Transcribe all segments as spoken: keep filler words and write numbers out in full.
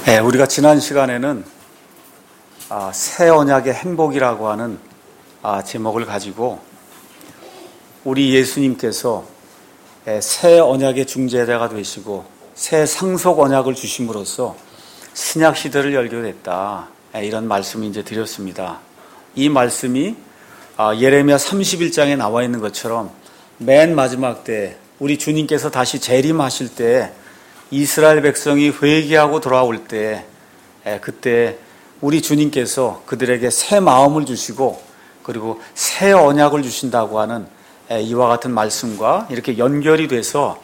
네, 우리가 지난 시간에는 아, 새 언약의 행복이라고 하는 아, 제목을 가지고 우리 예수님께서 새 언약의 중재자가 되시고 새 상속 언약을 주심으로써 신약 시대를 열게 됐다, 이런 말씀을 이제 드렸습니다. 이 말씀이 아, 예레미야 삼십일 장에 나와 있는 것처럼 맨 마지막 때 우리 주님께서 다시 재림하실 때 이스라엘 백성이 회개하고 돌아올 때, 그때 우리 주님께서 그들에게 새 마음을 주시고 그리고 새 언약을 주신다고 하는 이와 같은 말씀과 이렇게 연결이 돼서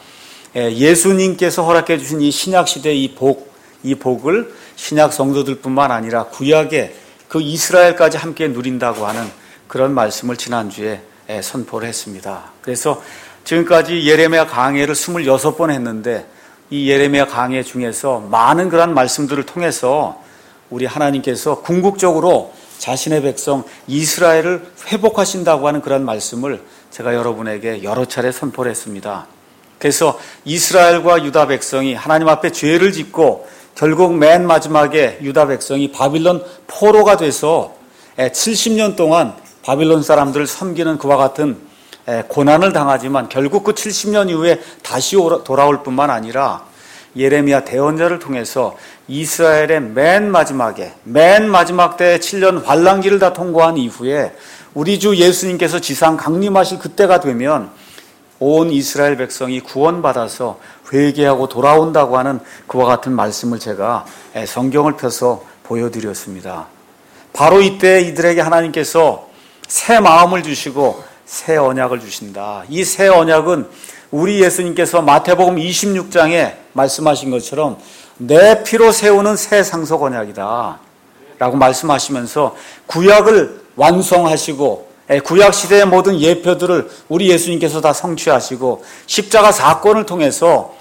예수님께서 허락해 주신 이 신약 시대의 이 복, 이 복을 신약 성도들뿐만 아니라 구약의 그 이스라엘까지 함께 누린다고 하는 그런 말씀을 지난주에 선포를 했습니다. 그래서 지금까지 예레미야 강해를 스물여섯 번 했는데 이 예레미야 강해 중에서 많은 그런 말씀들을 통해서 우리 하나님께서 궁극적으로 자신의 백성 이스라엘을 회복하신다고 하는 그런 말씀을 제가 여러분에게 여러 차례 선포를 했습니다. 그래서 이스라엘과 유다 백성이 하나님 앞에 죄를 짓고 결국 맨 마지막에 유다 백성이 바빌론 포로가 돼서 칠십 년 동안 바빌론 사람들을 섬기는 그와 같은 고난을 당하지만 결국 그 칠십 년 이후에 다시 돌아올 뿐만 아니라 예레미야 대언자를 통해서 이스라엘의 맨 마지막에 맨 마지막 때 칠 년 환란기를 다 통과한 이후에 우리 주 예수님께서 지상 강림하실 그때가 되면 온 이스라엘 백성이 구원받아서 회개하고 돌아온다고 하는 그와 같은 말씀을 제가 성경을 펴서 보여드렸습니다. 바로 이때 이들에게 하나님께서 새 마음을 주시고 새 언약을 주신다. 이 새 언약은 우리 예수님께서 마태복음 이십육 장에 말씀하신 것처럼 내 피로 세우는 새 상속 언약이다 라고 말씀하시면서 구약을 완성하시고 구약 시대의 모든 예표들을 우리 예수님께서 다 성취하시고 십자가 사건을 통해서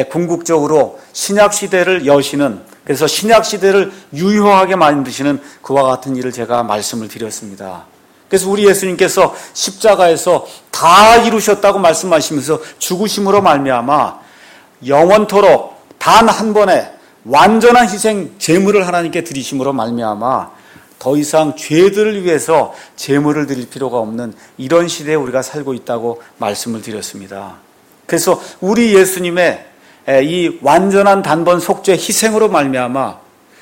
궁극적으로 신약 시대를 여시는, 그래서 신약 시대를 유효하게 만드시는 그와 같은 일을 제가 말씀을 드렸습니다. 그래서 우리 예수님께서 십자가에서 다 이루셨다고 말씀하시면서 죽으심으로 말미암아 영원토록 단 한 번의 완전한 희생 제물을 하나님께 드리심으로 말미암아 더 이상 죄들을 위해서 제물을 드릴 필요가 없는 이런 시대에 우리가 살고 있다고 말씀을 드렸습니다. 그래서 우리 예수님의 이 완전한 단번 속죄 희생으로 말미암아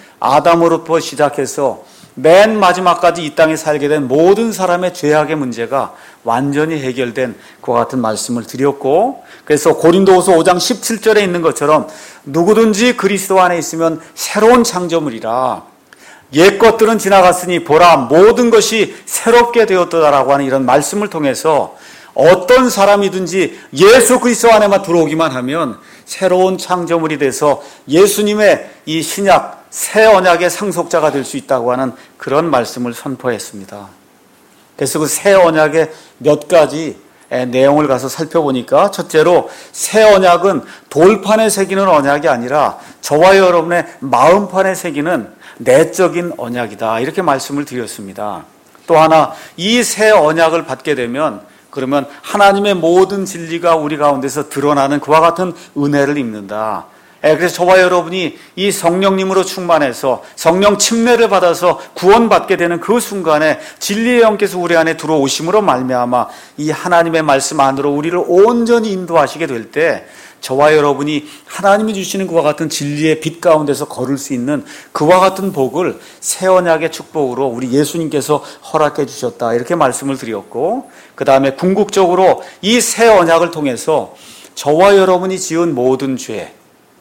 아담으로부터 시작해서 맨 마지막까지 이 땅에 살게 된 모든 사람의 죄악의 문제가 완전히 해결된 그와 같은 말씀을 드렸고, 그래서 고린도후서 오 장 십칠 절에 있는 것처럼 누구든지 그리스도 안에 있으면 새로운 창조물이라, 옛 것들은 지나갔으니 보라 모든 것이 새롭게 되었다라고 하는 이런 말씀을 통해서 어떤 사람이든지 예수 그리스도 안에만 들어오기만 하면 새로운 창조물이 돼서 예수님의 이 신약 새 언약의 상속자가 될 수 있다고 하는 그런 말씀을 선포했습니다. 그래서 그 새 언약의 몇 가지 내용을 가서 살펴보니까, 첫째로 새 언약은 돌판에 새기는 언약이 아니라 저와 여러분의 마음판에 새기는 내적인 언약이다, 이렇게 말씀을 드렸습니다. 또 하나, 이 새 언약을 받게 되면 그러면 하나님의 모든 진리가 우리 가운데서 드러나는 그와 같은 은혜를 입는다. 그래서 저와 여러분이 이 성령님으로 충만해서 성령 침례를 받아서 구원받게 되는 그 순간에 진리의 영께서 우리 안에 들어오심으로 말미암아 이 하나님의 말씀 안으로 우리를 온전히 인도하시게 될 때 저와 여러분이 하나님이 주시는 그와 같은 진리의 빛 가운데서 걸을 수 있는 그와 같은 복을 새 언약의 축복으로 우리 예수님께서 허락해 주셨다, 이렇게 말씀을 드렸고, 그 다음에 궁극적으로 이 새 언약을 통해서 저와 여러분이 지은 모든 죄,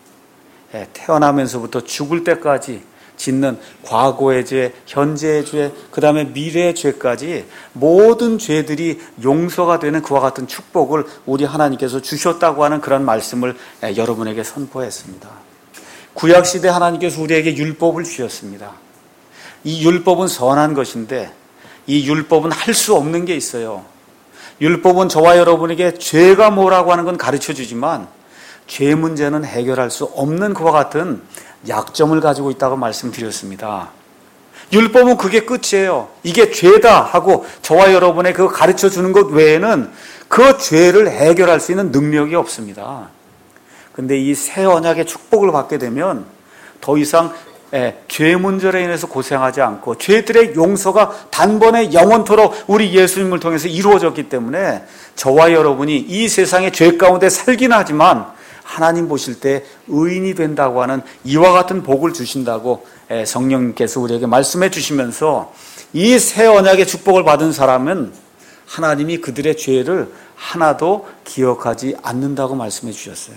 태어나면서부터 죽을 때까지 짓는 과거의 죄, 현재의 죄, 그 다음에 미래의 죄까지 모든 죄들이 용서가 되는 그와 같은 축복을 우리 하나님께서 주셨다고 하는 그런 말씀을 여러분에게 선포했습니다. 구약시대 하나님께서 우리에게 율법을 주셨습니다. 이 율법은 선한 것인데 이 율법은 할 수 없는 게 있어요. 율법은 저와 여러분에게 죄가 뭐라고 하는 건 가르쳐 주지만 죄 문제는 해결할 수 없는 그와 같은 약점을 가지고 있다고 말씀드렸습니다. 율법은 그게 끝이에요. 이게 죄다 하고 저와 여러분의 그 가르쳐 주는 것 외에는 그 죄를 해결할 수 있는 능력이 없습니다. 근데 이 새 언약의 축복을 받게 되면 더 이상 예, 죄 문제로 인해서 고생하지 않고 죄들의 용서가 단번에 영원토록 우리 예수님을 통해서 이루어졌기 때문에 저와 여러분이 이 세상의 죄 가운데 살긴 하지만 하나님 보실 때 의인이 된다고 하는 이와 같은 복을 주신다고 성령님께서 우리에게 말씀해 주시면서 이 새 언약의 축복을 받은 사람은 하나님이 그들의 죄를 하나도 기억하지 않는다고 말씀해 주셨어요.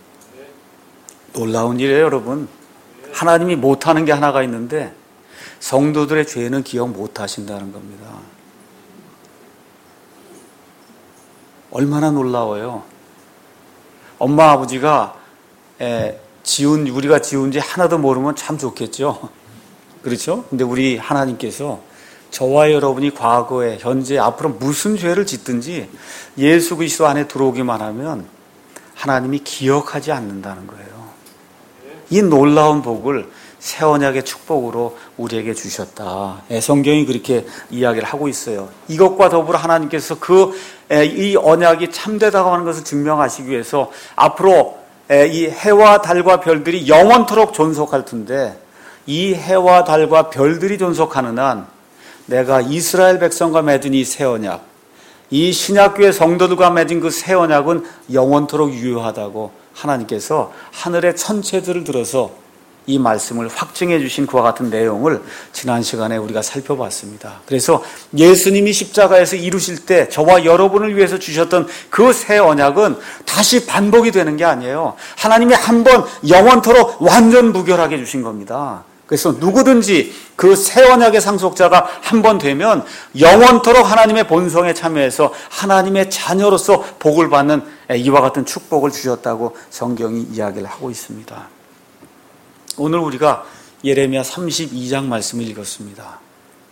놀라운 일이에요, 여러분. 하나님이 못하는 게 하나가 있는데 성도들의 죄는 기억 못하신다는 겁니다. 얼마나 놀라워요. 엄마 아버지가 에, 지은 우리가 지은 죄 하나도 모르면 참 좋겠죠. 그렇죠? 근데 우리 하나님께서 저와 여러분이 과거에 현재 앞으로 무슨 죄를 짓든지 예수 그리스도 안에 들어오기만 하면 하나님이 기억하지 않는다는 거예요. 이 놀라운 복을 새 언약의 축복으로 우리에게 주셨다. 성경이 그렇게 이야기를 하고 있어요. 이것과 더불어 하나님께서 그 이 언약이 참되다고 하는 것을 증명하시기 위해서 앞으로 이 해와 달과 별들이 영원토록 존속할 텐데 이 해와 달과 별들이 존속하는 한 내가 이스라엘 백성과 맺은 이 새 언약, 이 신약교회 성도들과 맺은 그 새 언약은 영원토록 유효하다고 하나님께서 하늘의 천체들을 들어서 이 말씀을 확증해 주신 그와 같은 내용을 지난 시간에 우리가 살펴봤습니다. 그래서 예수님이 십자가에서 이루실 때 저와 여러분을 위해서 주셨던 그 새 언약은 다시 반복이 되는 게 아니에요. 하나님이 한 번 영원토록 완전 무결하게 주신 겁니다. 그래서 누구든지 그 새 언약의 상속자가 한 번 되면 영원토록 하나님의 본성에 참여해서 하나님의 자녀로서 복을 받는 이와 같은 축복을 주셨다고 성경이 이야기를 하고 있습니다. 오늘 우리가 예레미야 삼십이 장 말씀을 읽었습니다.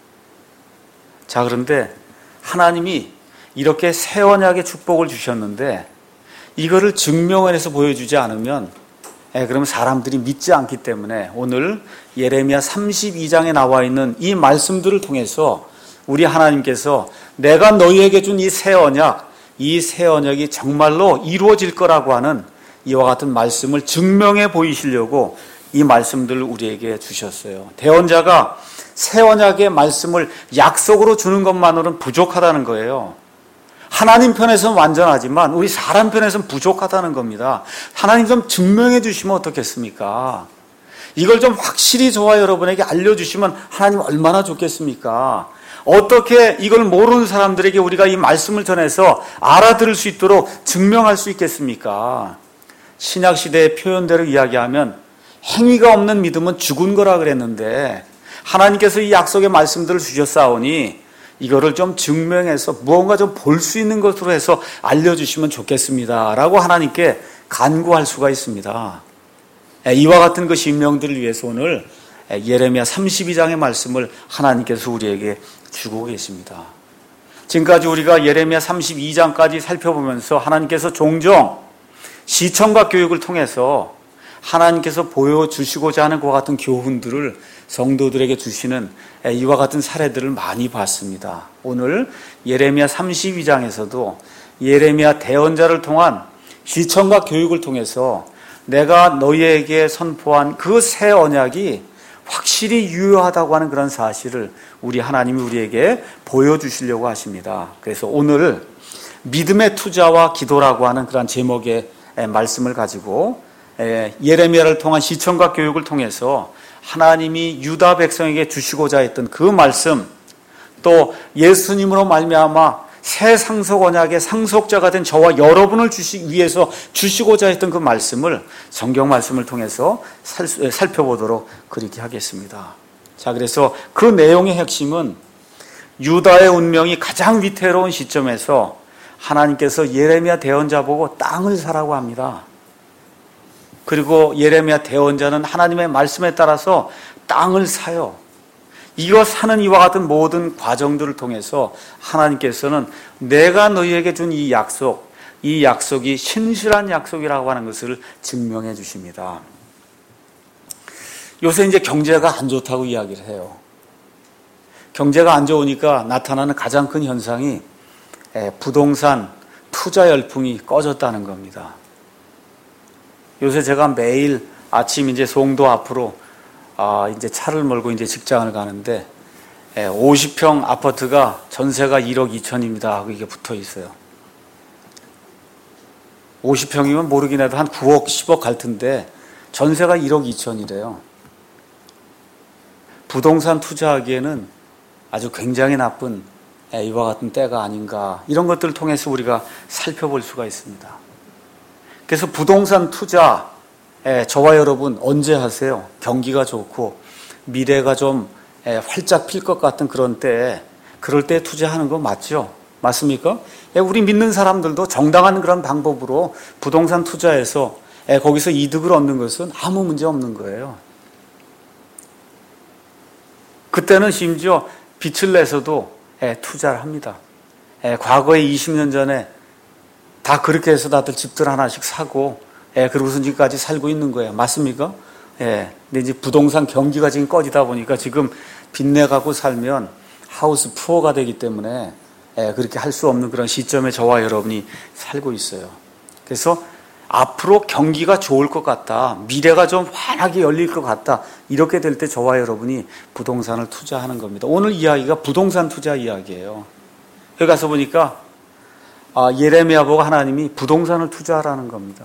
자, 그런데 하나님이 이렇게 새 언약의 축복을 주셨는데 이거를 증명해서 보여주지 않으면 예, 그럼 사람들이 믿지 않기 때문에 오늘 예레미야 삼십이 장에 나와 있는 이 말씀들을 통해서 우리 하나님께서 내가 너희에게 준 이 새 언약, 이 새 언약이 정말로 이루어질 거라고 하는 이와 같은 말씀을 증명해 보이시려고 이 말씀들을 우리에게 주셨어요. 대언자가 새 언약의 말씀을 약속으로 주는 것만으로는 부족하다는 거예요. 하나님 편에서는 완전하지만 우리 사람 편에서는 부족하다는 겁니다. 하나님 좀 증명해 주시면 어떻겠습니까? 이걸 좀 확실히 저와 여러분에게 알려주시면 하나님 얼마나 좋겠습니까? 어떻게 이걸 모르는 사람들에게 우리가 이 말씀을 전해서 알아들을 수 있도록 증명할 수 있겠습니까? 신약시대의 표현대로 이야기하면 행위가 없는 믿음은 죽은 거라 그랬는데 하나님께서 이 약속의 말씀들을 주셨사오니 이거를 좀 증명해서 무언가 좀 볼 수 있는 것으로 해서 알려주시면 좋겠습니다 라고 하나님께 간구할 수가 있습니다. 이와 같은 그 심령들을 위해서 오늘 예레미야 삼십이 장의 말씀을 하나님께서 우리에게 주고 계십니다. 지금까지 우리가 예레미야 삼십이 장까지 살펴보면서 하나님께서 종종 시청각 교육을 통해서 하나님께서 보여주시고자 하는 그와 같은 교훈들을 성도들에게 주시는 이와 같은 사례들을 많이 봤습니다. 오늘 예레미야 삼십이 장에서도 예레미야 대언자를 통한 시청각 교육을 통해서 내가 너희에게 선포한 그 새 언약이 확실히 유효하다고 하는 그런 사실을 우리 하나님이 우리에게 보여주시려고 하십니다. 그래서 오늘 믿음의 투자와 기도라고 하는 그런 제목의 말씀을 가지고 예레미야를 통한 시청각 교육을 통해서 하나님이 유다 백성에게 주시고자 했던 그 말씀, 또 예수님으로 말미암아 새 상속 언약의 상속자가 된 저와 여러분을 주시 위해서 주시고자 했던 그 말씀을 성경 말씀을 통해서 살, 살펴보도록 그렇게 하겠습니다. 자, 그래서 그 내용의 핵심은 유다의 운명이 가장 위태로운 시점에서 하나님께서 예레미야 대언자 보고 땅을 사라고 합니다. 그리고 예레미야 대언자는 하나님의 말씀에 따라서 땅을 사요. 이거 사는 이와 같은 모든 과정들을 통해서 하나님께서는 내가 너희에게 준 이 약속, 이 약속이 신실한 약속이라고 하는 것을 증명해 주십니다. 요새 이제 경제가 안 좋다고 이야기를 해요. 경제가 안 좋으니까 나타나는 가장 큰 현상이 부동산 투자 열풍이 꺼졌다는 겁니다. 요새 제가 매일 아침 이제 송도 앞으로 아, 이제 차를 몰고 이제 직장을 가는데 오십 평 아파트가 전세가 일억 이천입니다 하고 이게 붙어 있어요. 오십 평이면 모르긴 해도 한 구억, 십억 갈 텐데 전세가 일억 이천이래요. 부동산 투자하기에는 아주 굉장히 나쁜 이와 같은 때가 아닌가, 이런 것들을 통해서 우리가 살펴볼 수가 있습니다. 그래서 부동산 투자, 저와 여러분 언제 하세요? 경기가 좋고 미래가 좀 활짝 필 것 같은 그런 때에, 그럴 때 투자하는 거 맞죠? 맞습니까? 우리 믿는 사람들도 정당한 그런 방법으로 부동산 투자해서 거기서 이득을 얻는 것은 아무 문제 없는 거예요. 그때는 심지어 빚을 내서도 투자를 합니다. 과거에 이십 년 전에 다 그렇게 해서 다들 집들 하나씩 사고 그러고서 지금까지 살고 있는 거예요. 맞습니까? 근데 이제 부동산 경기가 지금 꺼지다 보니까 지금 빚내갖고 살면 하우스 푸어가 되기 때문에 그렇게 할 수 없는 그런 시점에 저와 여러분이 살고 있어요. 그래서 앞으로 경기가 좋을 것 같다, 미래가 좀 환하게 열릴 것 같다, 이렇게 될 때 저와 여러분이 부동산을 투자하는 겁니다. 오늘 이야기가 부동산 투자 이야기예요. 여기 가서 보니까 아, 예레미야 보고 하나님이 부동산을 투자하라는 겁니다.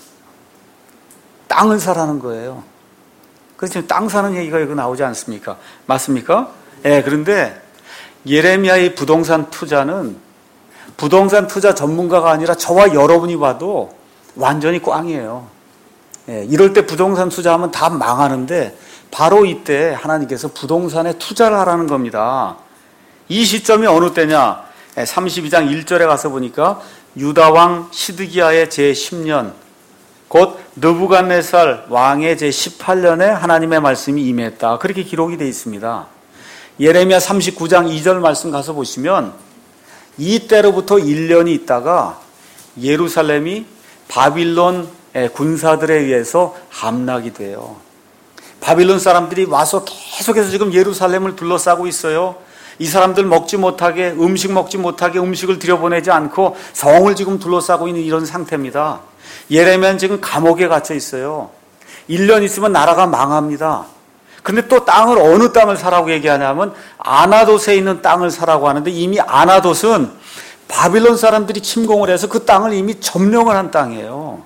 땅을 사라는 거예요. 그래서 지금 땅 사는 얘기가 여기 나오지 않습니까? 맞습니까? 예, 그런데 예레미야의 부동산 투자는 부동산 투자 전문가가 아니라 저와 여러분이 봐도 완전히 꽝이에요. 예, 이럴 때 부동산 투자하면 다 망하는데 바로 이때 하나님께서 부동산에 투자를 하라는 겁니다. 이 시점이 어느 때냐? 예, 삼십이 장 일 절에 가서 보니까 유다왕 시드기야의 제십 년, 곧 느부갓네살 왕의 제십팔 년에 하나님의 말씀이 임했다, 그렇게 기록이 되어 있습니다. 예레미야 삼십구 장 이 절 말씀 가서 보시면 이때로부터 일 년이 있다가 예루살렘이 바빌론 군사들에 의해서 함락이 돼요. 바빌론 사람들이 와서 계속해서 지금 예루살렘을 둘러싸고 있어요. 이 사람들 먹지 못하게, 음식 먹지 못하게 음식을 들여보내지 않고 성을 지금 둘러싸고 있는 이런 상태입니다. 예레미야는 지금 감옥에 갇혀 있어요. 일 년 있으면 나라가 망합니다. 근데 또 땅을, 어느 땅을 사라고 얘기하냐면 아나돗에 있는 땅을 사라고 하는데, 이미 아나돗은 바빌론 사람들이 침공을 해서 그 땅을 이미 점령을 한 땅이에요.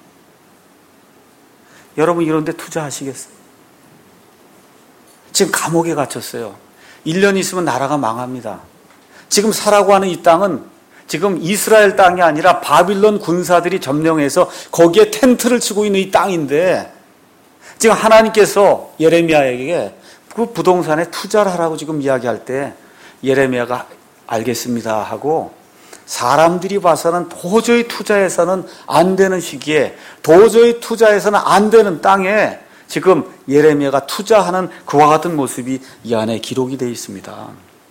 여러분 이런 데 투자하시겠어요? 지금 감옥에 갇혔어요. 일 년 있으면 나라가 망합니다. 지금 사라고 하는 이 땅은 지금 이스라엘 땅이 아니라 바빌론 군사들이 점령해서 거기에 텐트를 치고 있는 이 땅인데, 지금 하나님께서 예레미야에게 그 부동산에 투자를 하라고 지금 이야기할 때 예레미야가 알겠습니다 하고, 사람들이 봐서는 도저히 투자해서는 안 되는 시기에, 도저히 투자해서는 안 되는 땅에 지금 예레미야가 투자하는 그와 같은 모습이 이 안에 기록이 되어 있습니다.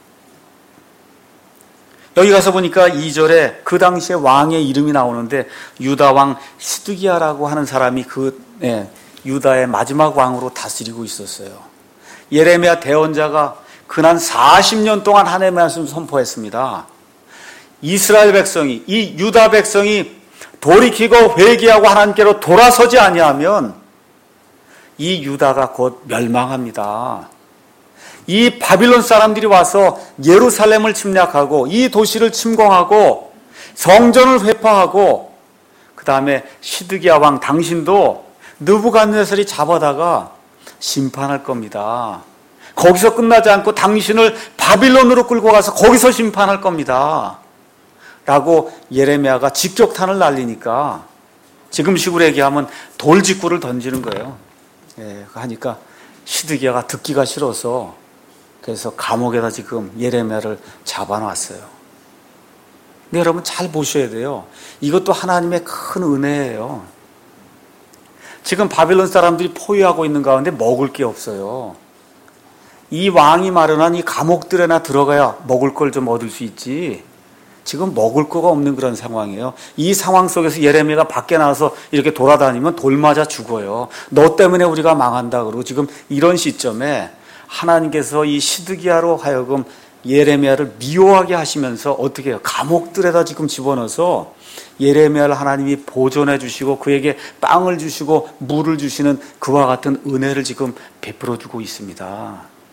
여기 가서 보니까 이 절에 그 당시에 왕의 이름이 나오는데 유다 왕 시드기야라고 하는 사람이 그 네, 유다의 마지막 왕으로 다스리고 있었어요. 예레미야 대언자가 근한 사십 년 동안 하나님의 말씀을 선포했습니다. 이스라엘 백성이, 이 유다 백성이 돌이키고 회개하고 하나님께로 돌아서지 아니하면 이 유다가 곧 멸망합니다. 이 바빌론 사람들이 와서 예루살렘을 침략하고 이 도시를 침공하고 성전을 회파하고, 그 다음에 시드기야 왕 당신도 느부갓네살이 잡아다가 심판할 겁니다. 거기서 끝나지 않고 당신을 바빌론으로 끌고 가서 거기서 심판할 겁니다 라고 예레미야가 직격탄을 날리니까, 지금식으로 얘기하면 돌직구를 던지는 거예요. 예, 하니까 시드기야가 듣기가 싫어서 그래서 감옥에다 지금 예레미야를 잡아놨어요. 근데 여러분 잘 보셔야 돼요. 이것도 하나님의 큰 은혜예요. 지금 바빌론 사람들이 포위하고 있는 가운데 먹을 게 없어요. 이 왕이 마련한 이 감옥들에나 들어가야 먹을 걸 좀 얻을 수 있지, 지금 먹을 거가 없는 그런 상황이에요. 이 상황 속에서 예레미야가 밖에 나와서 이렇게 돌아다니면 돌 맞아 죽어요. 너 때문에 우리가 망한다 그러고, 지금 이런 시점에 하나님께서 이 시드기야로 하여금 예레미야를 미워하게 하시면서 어떻게 해요? 감옥들에다 지금 집어넣어서 예레미야를 하나님이 보존해 주시고 그에게 빵을 주시고 물을 주시는 그와 같은 은혜를 지금 베풀어 주고 있습니다.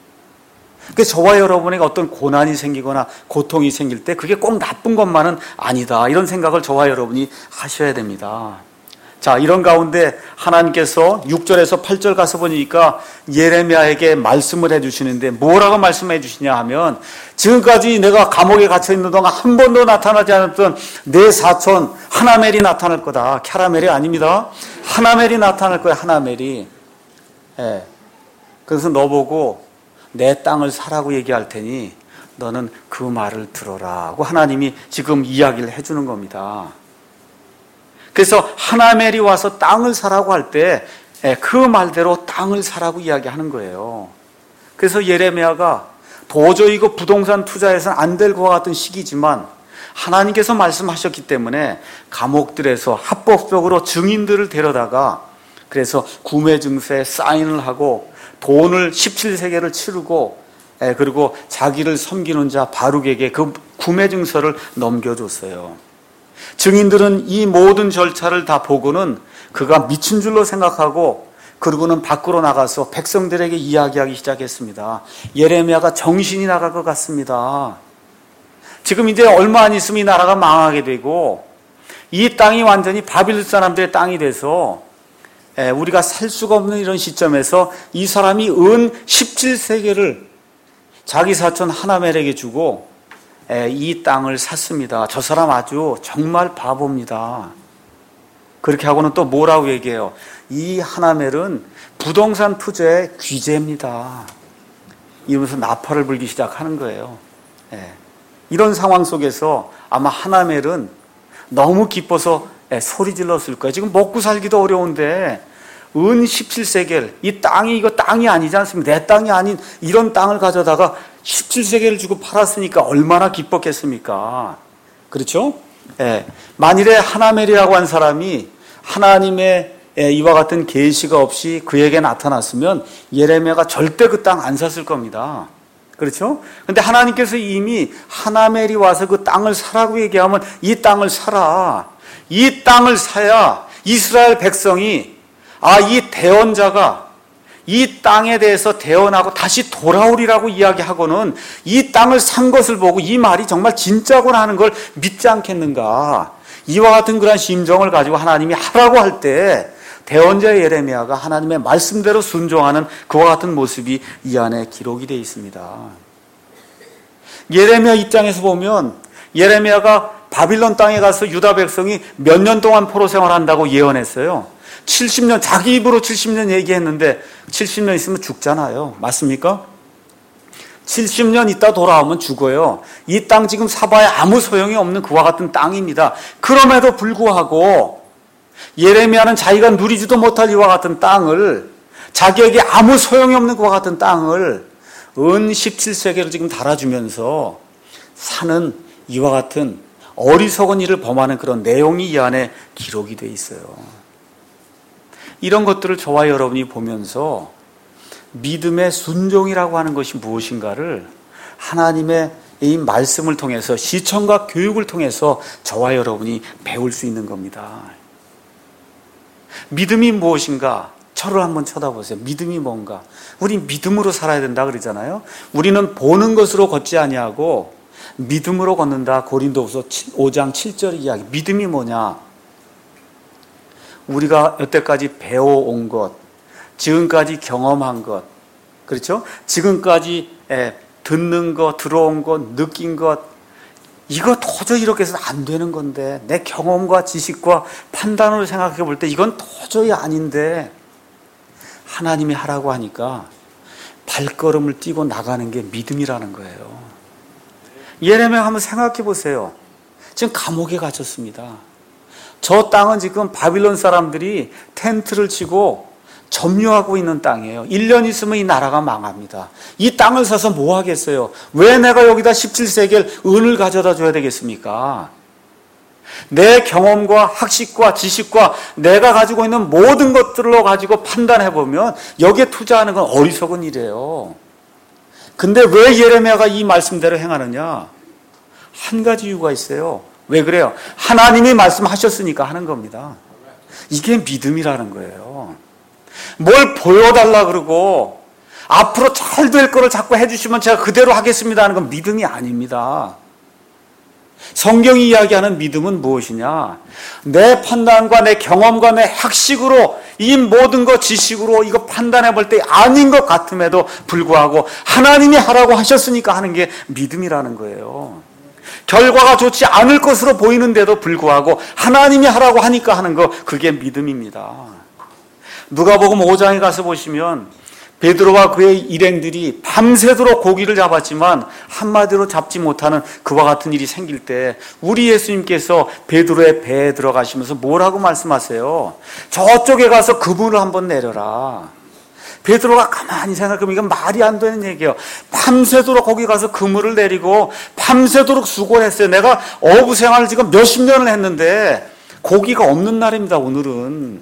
그래서 저와 여러분에게 어떤 고난이 생기거나 고통이 생길 때 그게 꼭 나쁜 것만은 아니다, 이런 생각을 저와 여러분이 하셔야 됩니다. 자, 이런 가운데 하나님께서 육 절에서 팔 절 가서 보니까 예레미야에게 말씀을 해주시는데 뭐라고 말씀해 주시냐 하면, 지금까지 내가 감옥에 갇혀 있는 동안 한 번도 나타나지 않았던 내 사촌 하나멜이 나타날 거다. 캐라멜이 아닙니다. 하나멜이 나타날 거야. 하나멜이. 예. 그래서 너 보고 내 땅을 사라고 얘기할 테니 너는 그 말을 들어라 하고 하나님이 지금 이야기를 해주는 겁니다. 그래서 하나멜이 와서 땅을 사라고 할 때 그 말대로 땅을 사라고 이야기하는 거예요. 그래서 예레미야가 도저히 그 부동산 투자해서는 안 될 것 같은 시기지만 하나님께서 말씀하셨기 때문에 감옥들에서 합법적으로 증인들을 데려다가 그래서 구매 증서에 사인을 하고 돈을 십칠 세겔을 치르고 그리고 자기를 섬기는 자 바룩에게 그 구매 증서를 넘겨줬어요. 증인들은 이 모든 절차를 다 보고는 그가 미친 줄로 생각하고 그러고는 밖으로 나가서 백성들에게 이야기하기 시작했습니다. 예레미야가 정신이 나갈 것 같습니다. 지금 이제 얼마 안 있으면 이 나라가 망하게 되고 이 땅이 완전히 바빌론 사람들의 땅이 돼서 우리가 살 수가 없는 이런 시점에서 이 사람이 은 십칠 세겔을 자기 사촌 하나멜에게 주고 이 땅을 샀습니다. 저 사람 아주 정말 바보입니다. 그렇게 하고는 또 뭐라고 얘기해요? 이 하나멜은 부동산 투자의 귀재입니다. 이러면서 나팔을 불기 시작하는 거예요. 예. 이런 상황 속에서 아마 하나멜은 너무 기뻐서 소리 질렀을 거예요. 지금 먹고 살기도 어려운데 은 십칠 세겔, 이 땅이 이거 땅이 아니지 않습니까? 내 땅이 아닌 이런 땅을 가져다가 십칠 세겔을 주고 팔았으니까 얼마나 기뻤겠습니까? 그렇죠? 예. 만일에 하나멜이라고 한 사람이 하나님의 이와 같은 계시가 없이 그에게 나타났으면 예레미야가 절대 그 땅 안 샀을 겁니다. 그렇죠? 근데 하나님께서 이미 하나멜이 와서 그 땅을 사라고 얘기하면 이 땅을 사라. 이 땅을 사야 이스라엘 백성이 아, 이 대언자가 이 땅에 대해서 대언하고 다시 돌아오리라고 이야기하고는 이 땅을 산 것을 보고 이 말이 정말 진짜구나 하는 걸 믿지 않겠는가. 이와 같은 그런 심정을 가지고 하나님이 하라고 할 때 대언자 예레미야가 하나님의 말씀대로 순종하는 그와 같은 모습이 이 안에 기록이 되어 있습니다. 예레미야 입장에서 보면 예레미야가 바빌론 땅에 가서 유다 백성이 몇 년 동안 포로 생활한다고 예언했어요. 칠십 년, 자기 입으로 칠십 년 얘기했는데 칠십 년 있으면 죽잖아요. 맞습니까? 칠십 년 있다 돌아오면 죽어요. 이 땅 지금 사봐야 아무 소용이 없는 그와 같은 땅입니다. 그럼에도 불구하고 예레미야는 자기가 누리지도 못할 이와 같은 땅을, 자기에게 아무 소용이 없는 그와 같은 땅을 은 십칠 세겔을 지금 달아주면서 사는 이와 같은 어리석은 일을 범하는 그런 내용이 이 안에 기록이 되어 있어요. 이런 것들을 저와 여러분이 보면서 믿음의 순종이라고 하는 것이 무엇인가를 하나님의 이 말씀을 통해서 시청과 교육을 통해서 저와 여러분이 배울 수 있는 겁니다. 믿음이 무엇인가? 저를 한번 쳐다보세요. 믿음이 뭔가? 우리 믿음으로 살아야 된다 그러잖아요. 우리는 보는 것으로 걷지 아니하고 믿음으로 걷는다. 고린도후서 오 장 칠 절 이야기. 믿음이 뭐냐? 우리가 여태까지 배워온 것, 지금까지 경험한 것, 그렇죠? 지금까지 듣는 것, 들어온 것, 느낀 것, 이거 도저히 이렇게 해서는 안 되는 건데, 내 경험과 지식과 판단으로 생각해 볼 때 이건 도저히 아닌데 하나님이 하라고 하니까 발걸음을 띄고 나가는 게 믿음이라는 거예요. 예레미야 한번 생각해 보세요. 지금 감옥에 갇혔습니다. 저 땅은 지금 바빌론 사람들이 텐트를 치고 점유하고 있는 땅이에요. 일 년 있으면 이 나라가 망합니다. 이 땅을 사서 뭐 하겠어요? 왜 내가 여기다 십칠 세겔 은을 가져다 줘야 되겠습니까? 내 경험과 학식과 지식과 내가 가지고 있는 모든 것들로 가지고 판단해 보면 여기에 투자하는 건 어리석은 일이에요. 근데 왜 예레미야가 이 말씀대로 행하느냐? 한 가지 이유가 있어요. 왜 그래요? 하나님이 말씀하셨으니까 하는 겁니다. 이게 믿음이라는 거예요. 뭘 보여달라 그러고 앞으로 잘 될 거를 자꾸 해주시면 제가 그대로 하겠습니다 하는 건 믿음이 아닙니다. 성경이 이야기하는 믿음은 무엇이냐? 내 판단과 내 경험과 내 학식으로 이 모든 것 지식으로 이거 판단해 볼 때 아닌 것 같음에도 불구하고 하나님이 하라고 하셨으니까 하는 게 믿음이라는 거예요. 결과가 좋지 않을 것으로 보이는데도 불구하고 하나님이 하라고 하니까 하는 거, 그게 믿음입니다. 누가복음 오 장에 가서 보시면 베드로와 그의 일행들이 밤새도록 고기를 잡았지만 한마디로 잡지 못하는 그와 같은 일이 생길 때 우리 예수님께서 베드로의 배에 들어가시면서 뭐라고 말씀하세요? 저쪽에 가서 그물을 한번 내려라. 베드로가 가만히 생각하면 이건 말이 안 되는 얘기예요. 밤새도록 거기 가서 그물을 내리고 밤새도록 수고를 했어요. 내가 어부 생활을 지금 몇십 년을 했는데 고기가 없는 날입니다, 오늘은.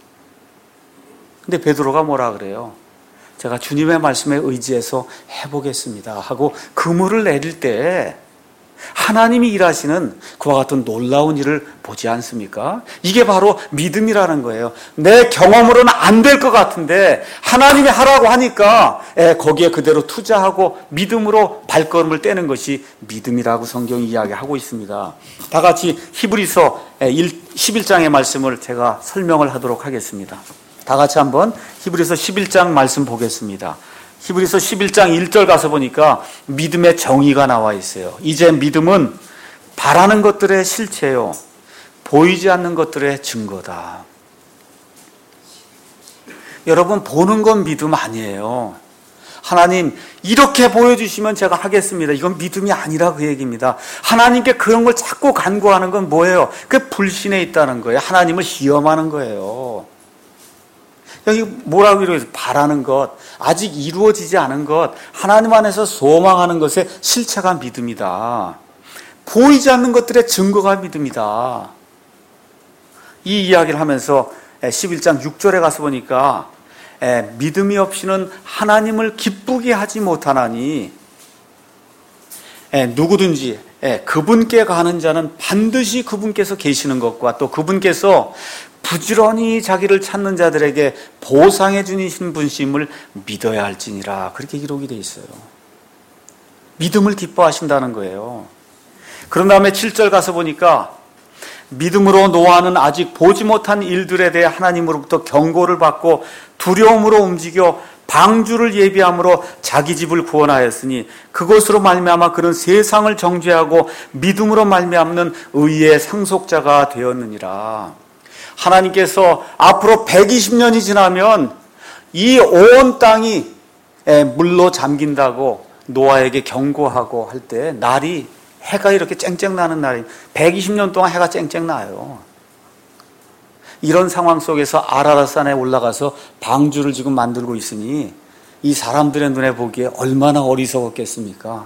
근데 베드로가 뭐라 그래요? 제가 주님의 말씀에 의지해서 해보겠습니다 하고 그물을 내릴 때 하나님이 일하시는 그와 같은 놀라운 일을 보지 않습니까? 이게 바로 믿음이라는 거예요. 내 경험으로는 안 될 것 같은데 하나님이 하라고 하니까 거기에 그대로 투자하고 믿음으로 발걸음을 떼는 것이 믿음이라고 성경이 이야기하고 있습니다. 다 같이 히브리서 십일 장의 말씀을 제가 설명을 하도록 하겠습니다. 다 같이 한번 히브리서 십일 장 말씀 보겠습니다. 히브리서 십일 장 일 절 가서 보니까 믿음의 정의가 나와 있어요. 이제 믿음은 바라는 것들의 실체요, 보이지 않는 것들의 증거다. 여러분, 보는 건 믿음 아니에요. 하나님 이렇게 보여주시면 제가 하겠습니다. 이건 믿음이 아니라 그 얘기입니다. 하나님께 그런 걸 자꾸 간구하는 건 뭐예요? 그게 불신에 있다는 거예요. 하나님을 시험하는 거예요. 여기 뭐라고 이러겠어요? 바라는 것, 아직 이루어지지 않은 것, 하나님 안에서 소망하는 것의 실체가 믿음이다. 보이지 않는 것들의 증거가 믿음이다. 이 이야기를 하면서 십일 장 육 절에 가서 보니까 믿음이 없이는 하나님을 기쁘게 하지 못하나니 누구든지 그분께 가는 자는 반드시 그분께서 계시는 것과 또 그분께서 부지런히 자기를 찾는 자들에게 보상해 주신 분심을 믿어야 할지니라. 그렇게 기록이 되어 있어요. 믿음을 기뻐하신다는 거예요. 그런 다음에 칠 절 가서 보니까 믿음으로 노아는 아직 보지 못한 일들에 대해 하나님으로부터 경고를 받고 두려움으로 움직여 방주를 예비함으로 자기 집을 구원하였으니 그것으로 말미암아 그는 세상을 정죄하고 믿음으로 말미암는 의의 상속자가 되었느니라. 하나님께서 앞으로 백이십 년이 지나면 이 온 땅이 물로 잠긴다고 노아에게 경고하고 할 때 날이, 해가 이렇게 쨍쨍 나는 날이 백이십 년 동안 해가 쨍쨍 나요. 이런 상황 속에서 아라랏산에 올라가서 방주를 지금 만들고 있으니 이 사람들의 눈에 보기에 얼마나 어리석었겠습니까?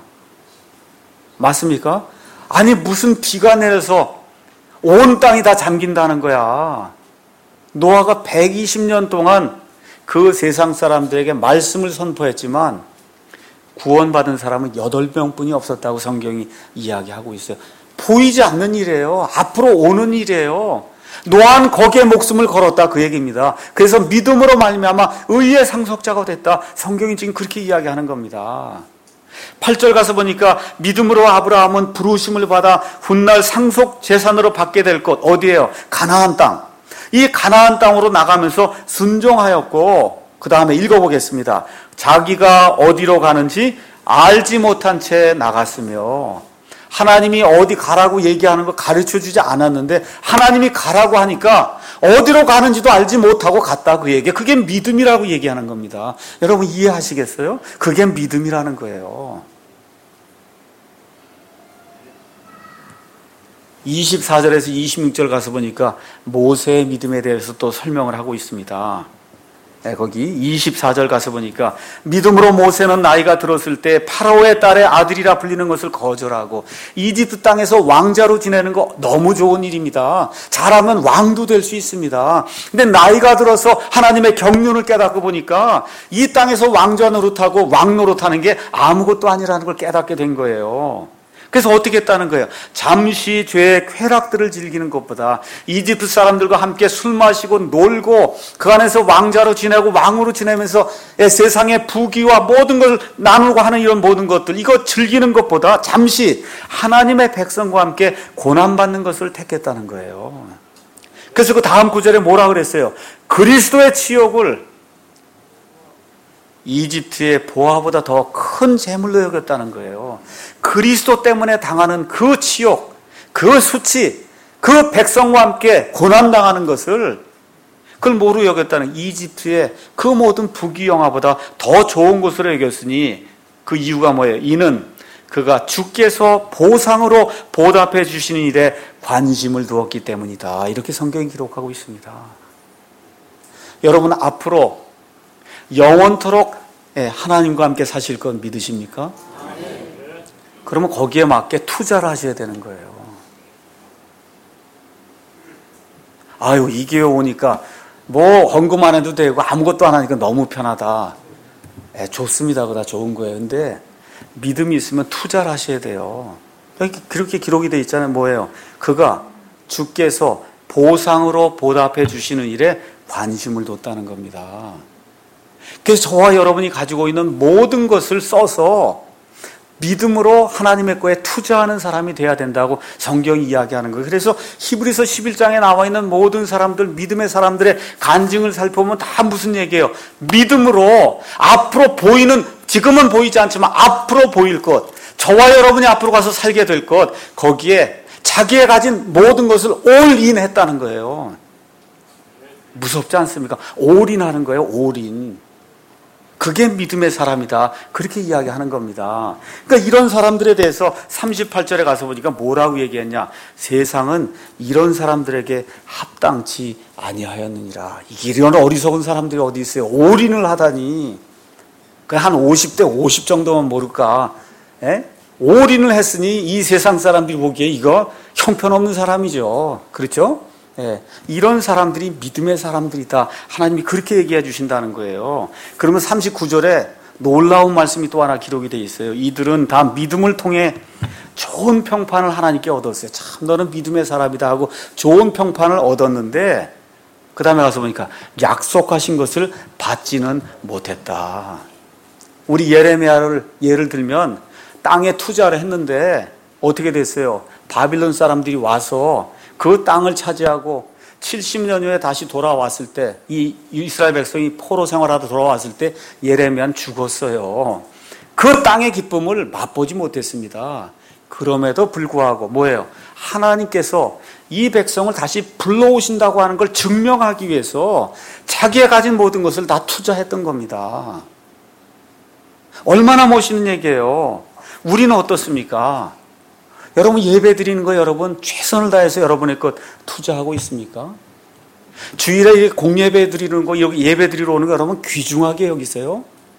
맞습니까? 아니 무슨 비가 내려서 온 땅이 다 잠긴다는 거야. 노아가 백이십 년 동안 그 세상 사람들에게 말씀을 선포했지만 구원받은 사람은 여덟 명뿐이 없었다고 성경이 이야기하고 있어요. 보이지 않는 일이에요. 앞으로 오는 일이에요. 노아는 거기에 목숨을 걸었다, 그 얘기입니다. 그래서 믿음으로 말미암아 의의 상속자가 됐다. 성경이 지금 그렇게 이야기하는 겁니다. 팔 절 가서 보니까 믿음으로 아브라함은 부르심을 받아 훗날 상속 재산으로 받게 될 곳, 어디예요? 가나안 땅. 이 가나안 땅으로 나가면서 순종하였고, 그 다음에 읽어보겠습니다. 자기가 어디로 가는지 알지 못한 채 나갔으며, 하나님이 어디 가라고 얘기하는 거 가르쳐주지 않았는데 하나님이 가라고 하니까 어디로 가는지도 알지 못하고 갔다, 그 얘기. 그게 믿음이라고 얘기하는 겁니다. 여러분 이해하시겠어요? 그게 믿음이라는 거예요. 이십사 절에서 이십육 절 가서 보니까 모세의 믿음에 대해서 또 설명을 하고 있습니다. 거기 이십사 절 가서 보니까 믿음으로 모세는 나이가 들었을 때 파라오의 딸의 아들이라 불리는 것을 거절하고 이집트 땅에서 왕자로 지내는 거 너무 좋은 일입니다. 잘하면 왕도 될 수 있습니다. 근데 나이가 들어서 하나님의 경륜을 깨닫고 보니까 이 땅에서 왕자 노릇하고 왕 노릇하는 게 아무것도 아니라는 걸 깨닫게 된 거예요. 그래서 어떻게 했다는 거예요? 잠시 죄의 쾌락들을 즐기는 것보다 이집트 사람들과 함께 술 마시고 놀고 그 안에서 왕자로 지내고 왕으로 지내면서 세상의 부귀와 모든 걸 나누고 하는 이런 모든 것들, 이거 즐기는 것보다 잠시 하나님의 백성과 함께 고난받는 것을 택했다는 거예요. 그래서 그 다음 구절에 뭐라 그랬어요? 그리스도의 치욕을 이집트의 보화보다 더 큰 재물로 여겼다는 거예요. 그리스도 때문에 당하는 그 치욕, 그 수치, 그 백성과 함께 고난당하는 것을 그걸 뭐로 여겼다는, 이집트의 그 모든 부귀영화보다 더 좋은 것으로 여겼으니 그 이유가 뭐예요? 이는 그가 주께서 보상으로 보답해 주시는 일에 관심을 두었기 때문이다. 이렇게 성경이 기록하고 있습니다. 여러분 앞으로 영원토록 하나님과 함께 사실 건 믿으십니까? 그러면 거기에 맞게 투자를 하셔야 되는 거예요. 아유, 이 교회 오니까 뭐 헌금 안 해도 되고 아무것도 안 하니까 너무 편하다. 에, 좋습니다. 그다 좋은 거예요. 근데 믿음이 있으면 투자를 하셔야 돼요. 그렇게 기록이 되어 있잖아요. 뭐예요? 그가 주께서 보상으로 보답해 주시는 일에 관심을 뒀다는 겁니다. 그래서 저와 여러분이 가지고 있는 모든 것을 써서 믿음으로 하나님의 거에 투자하는 사람이 돼야 된다고 성경이 이야기하는 거예요. 그래서 히브리서 십일 장에 나와 있는 모든 사람들, 믿음의 사람들의 간증을 살펴보면 다 무슨 얘기예요? 믿음으로 앞으로 보이는, 지금은 보이지 않지만 앞으로 보일 것, 저와 여러분이 앞으로 가서 살게 될 것, 거기에 자기의 가진 모든 것을 올인 했다는 거예요. 무섭지 않습니까? 올인하는 거예요. 올인. 그게 믿음의 사람이다. 그렇게 이야기하는 겁니다. 그러니까 이런 사람들에 대해서 삼십팔 절에 가서 보니까 뭐라고 얘기했냐? 세상은 이런 사람들에게 합당치 아니하였느니라. 이런 어리석은 사람들이 어디 있어요? 올인을 하다니. 한 오십 대 오십 정도만 모를까? 에? 올인을 했으니 이 세상 사람들이 보기에 이거 형편없는 사람이죠. 그렇죠? 예, 이런 사람들이 믿음의 사람들이다. 하나님이 그렇게 얘기해 주신다는 거예요. 그러면 삼십구 절에 놀라운 말씀이 또 하나 기록이 되어 있어요. 이들은 다 믿음을 통해 좋은 평판을 하나님께 얻었어요. 참 너는 믿음의 사람이다 하고 좋은 평판을 얻었는데 그 다음에 가서 보니까 약속하신 것을 받지는 못했다. 우리 예레미야를 예를 들면 땅에 투자를 했는데 어떻게 됐어요? 바빌론 사람들이 와서 그 땅을 차지하고 칠십 년 후에 다시 돌아왔을 때, 이 이스라엘 백성이 포로 생활하다 돌아왔을 때 예레미야는 죽었어요. 그 땅의 기쁨을 맛보지 못했습니다. 그럼에도 불구하고 뭐예요? 하나님께서 이 백성을 다시 불러오신다고 하는 걸 증명하기 위해서 자기가 가진 모든 것을 다 투자했던 겁니다. 얼마나 멋있는 얘기예요. 우리는 어떻습니까? 여러분 예배 드리는 거 여러분 최선을 다해서 여러분의 것 투자하고 있습니까? 주일에 공예배 드리는 거, 여기 예배 드리러 오는 거 여러분 귀중하게 여기세요?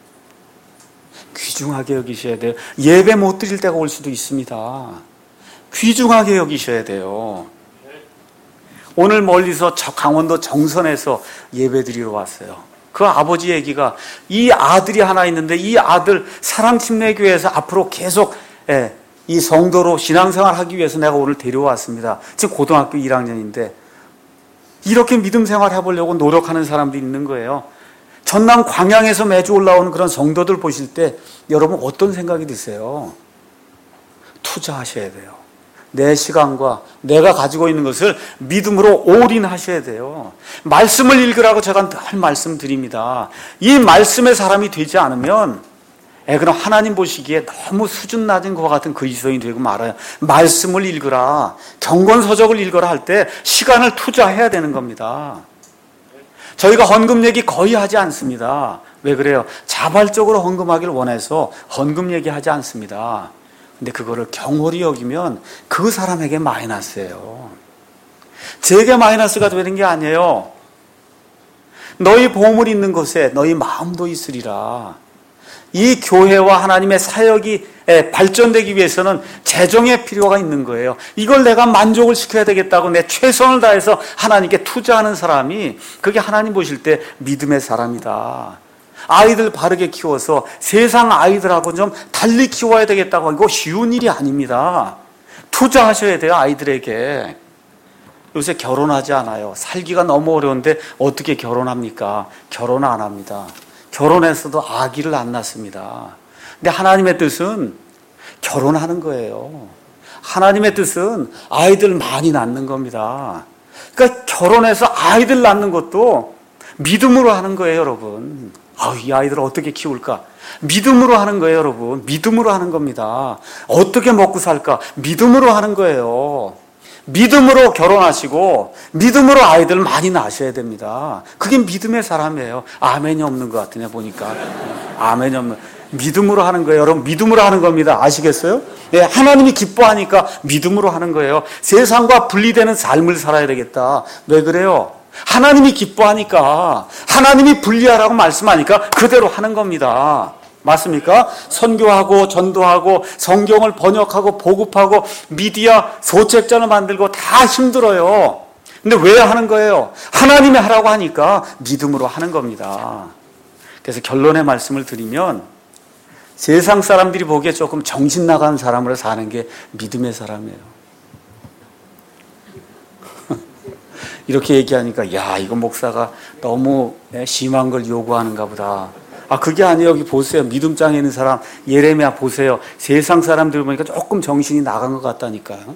귀중하게 여기셔야 돼요. 예배 못 드릴 때가 올 수도 있습니다. 귀중하게 여기셔야 돼요. 오늘 멀리서 강원도 정선에서 예배 드리러 왔어요. 그 아버지 얘기가 이 아들이 하나 있는데 이 아들 사랑침례교회에서 앞으로 계속 예, 이 성도로 신앙생활 하기 위해서 내가 오늘 데려왔습니다. 지금 고등학교 일 학년인데 이렇게 믿음 생활 해보려고 노력하는 사람들이 있는 거예요. 전남 광양에서 매주 올라오는 그런 성도들 보실 때 여러분 어떤 생각이 드세요? 투자하셔야 돼요. 내 시간과 내가 가지고 있는 것을 믿음으로 올인하셔야 돼요. 말씀을 읽으라고 제가 늘 말씀드립니다. 이 말씀의 사람이 되지 않으면 예, 그럼 하나님 보시기에 너무 수준 낮은 것 같은 그리스도인이 되고 말아요. 말씀을 읽으라, 경건서적을 읽으라 할 때 시간을 투자해야 되는 겁니다. 저희가 헌금 얘기 거의 하지 않습니다. 왜 그래요? 자발적으로 헌금하기를 원해서 헌금 얘기하지 않습니다. 근데 그거를 경홀히 여기면 그 사람에게 마이너스예요. 제게 마이너스가 되는 게 아니에요. 너희 보물 있는 곳에 너희 마음도 있으리라. 이 교회와 하나님의 사역이 발전되기 위해서는 재정의 필요가 있는 거예요. 이걸 내가 만족을 시켜야 되겠다고 내 최선을 다해서 하나님께 투자하는 사람이, 그게 하나님 보실 때 믿음의 사람이다. 아이들 바르게 키워서 세상 아이들하고 좀 달리 키워야 되겠다고, 이거 쉬운 일이 아닙니다. 투자하셔야 돼요, 아이들에게. 요새 결혼하지 않아요. 살기가 너무 어려운데 어떻게 결혼합니까? 결혼 안 합니다. 결혼해서도 아기를 안 낳습니다. 근데 하나님의 뜻은 결혼하는 거예요. 하나님의 뜻은 아이들 많이 낳는 겁니다. 그러니까 결혼해서 아이들 낳는 것도 믿음으로 하는 거예요, 여러분. 아, 이 아이들을 어떻게 키울까? 믿음으로 하는 거예요, 여러분. 믿음으로 하는 겁니다. 어떻게 먹고 살까? 믿음으로 하는 거예요. 믿음으로 결혼하시고 믿음으로 아이들 많이 낳으셔야 됩니다. 그게 믿음의 사람이에요. 아멘이 없는 것 같으네 보니까. 아멘이 없는. 믿음으로 하는 거예요. 여러분, 믿음으로 하는 겁니다. 아시겠어요? 예, 하나님이 기뻐하니까 믿음으로 하는 거예요. 세상과 분리되는 삶을 살아야 되겠다. 왜 그래요? 하나님이 기뻐하니까, 하나님이 분리하라고 말씀하니까 그대로 하는 겁니다. 맞습니까? 선교하고 전도하고 성경을 번역하고 보급하고 미디어 소책자를 만들고 다 힘들어요. 근데 왜 하는 거예요? 하나님이 하라고 하니까 믿음으로 하는 겁니다. 그래서 결론의 말씀을 드리면, 세상 사람들이 보기에 조금 정신 나간 사람으로 사는 게 믿음의 사람이에요. 이렇게 얘기하니까 야, 이거 목사가 너무 심한 걸 요구하는가 보다. 아, 그게 아니에요. 여기 보세요. 믿음장에 있는 사람 예레미야 보세요. 세상 사람들 보니까 조금 정신이 나간 것 같다니까요.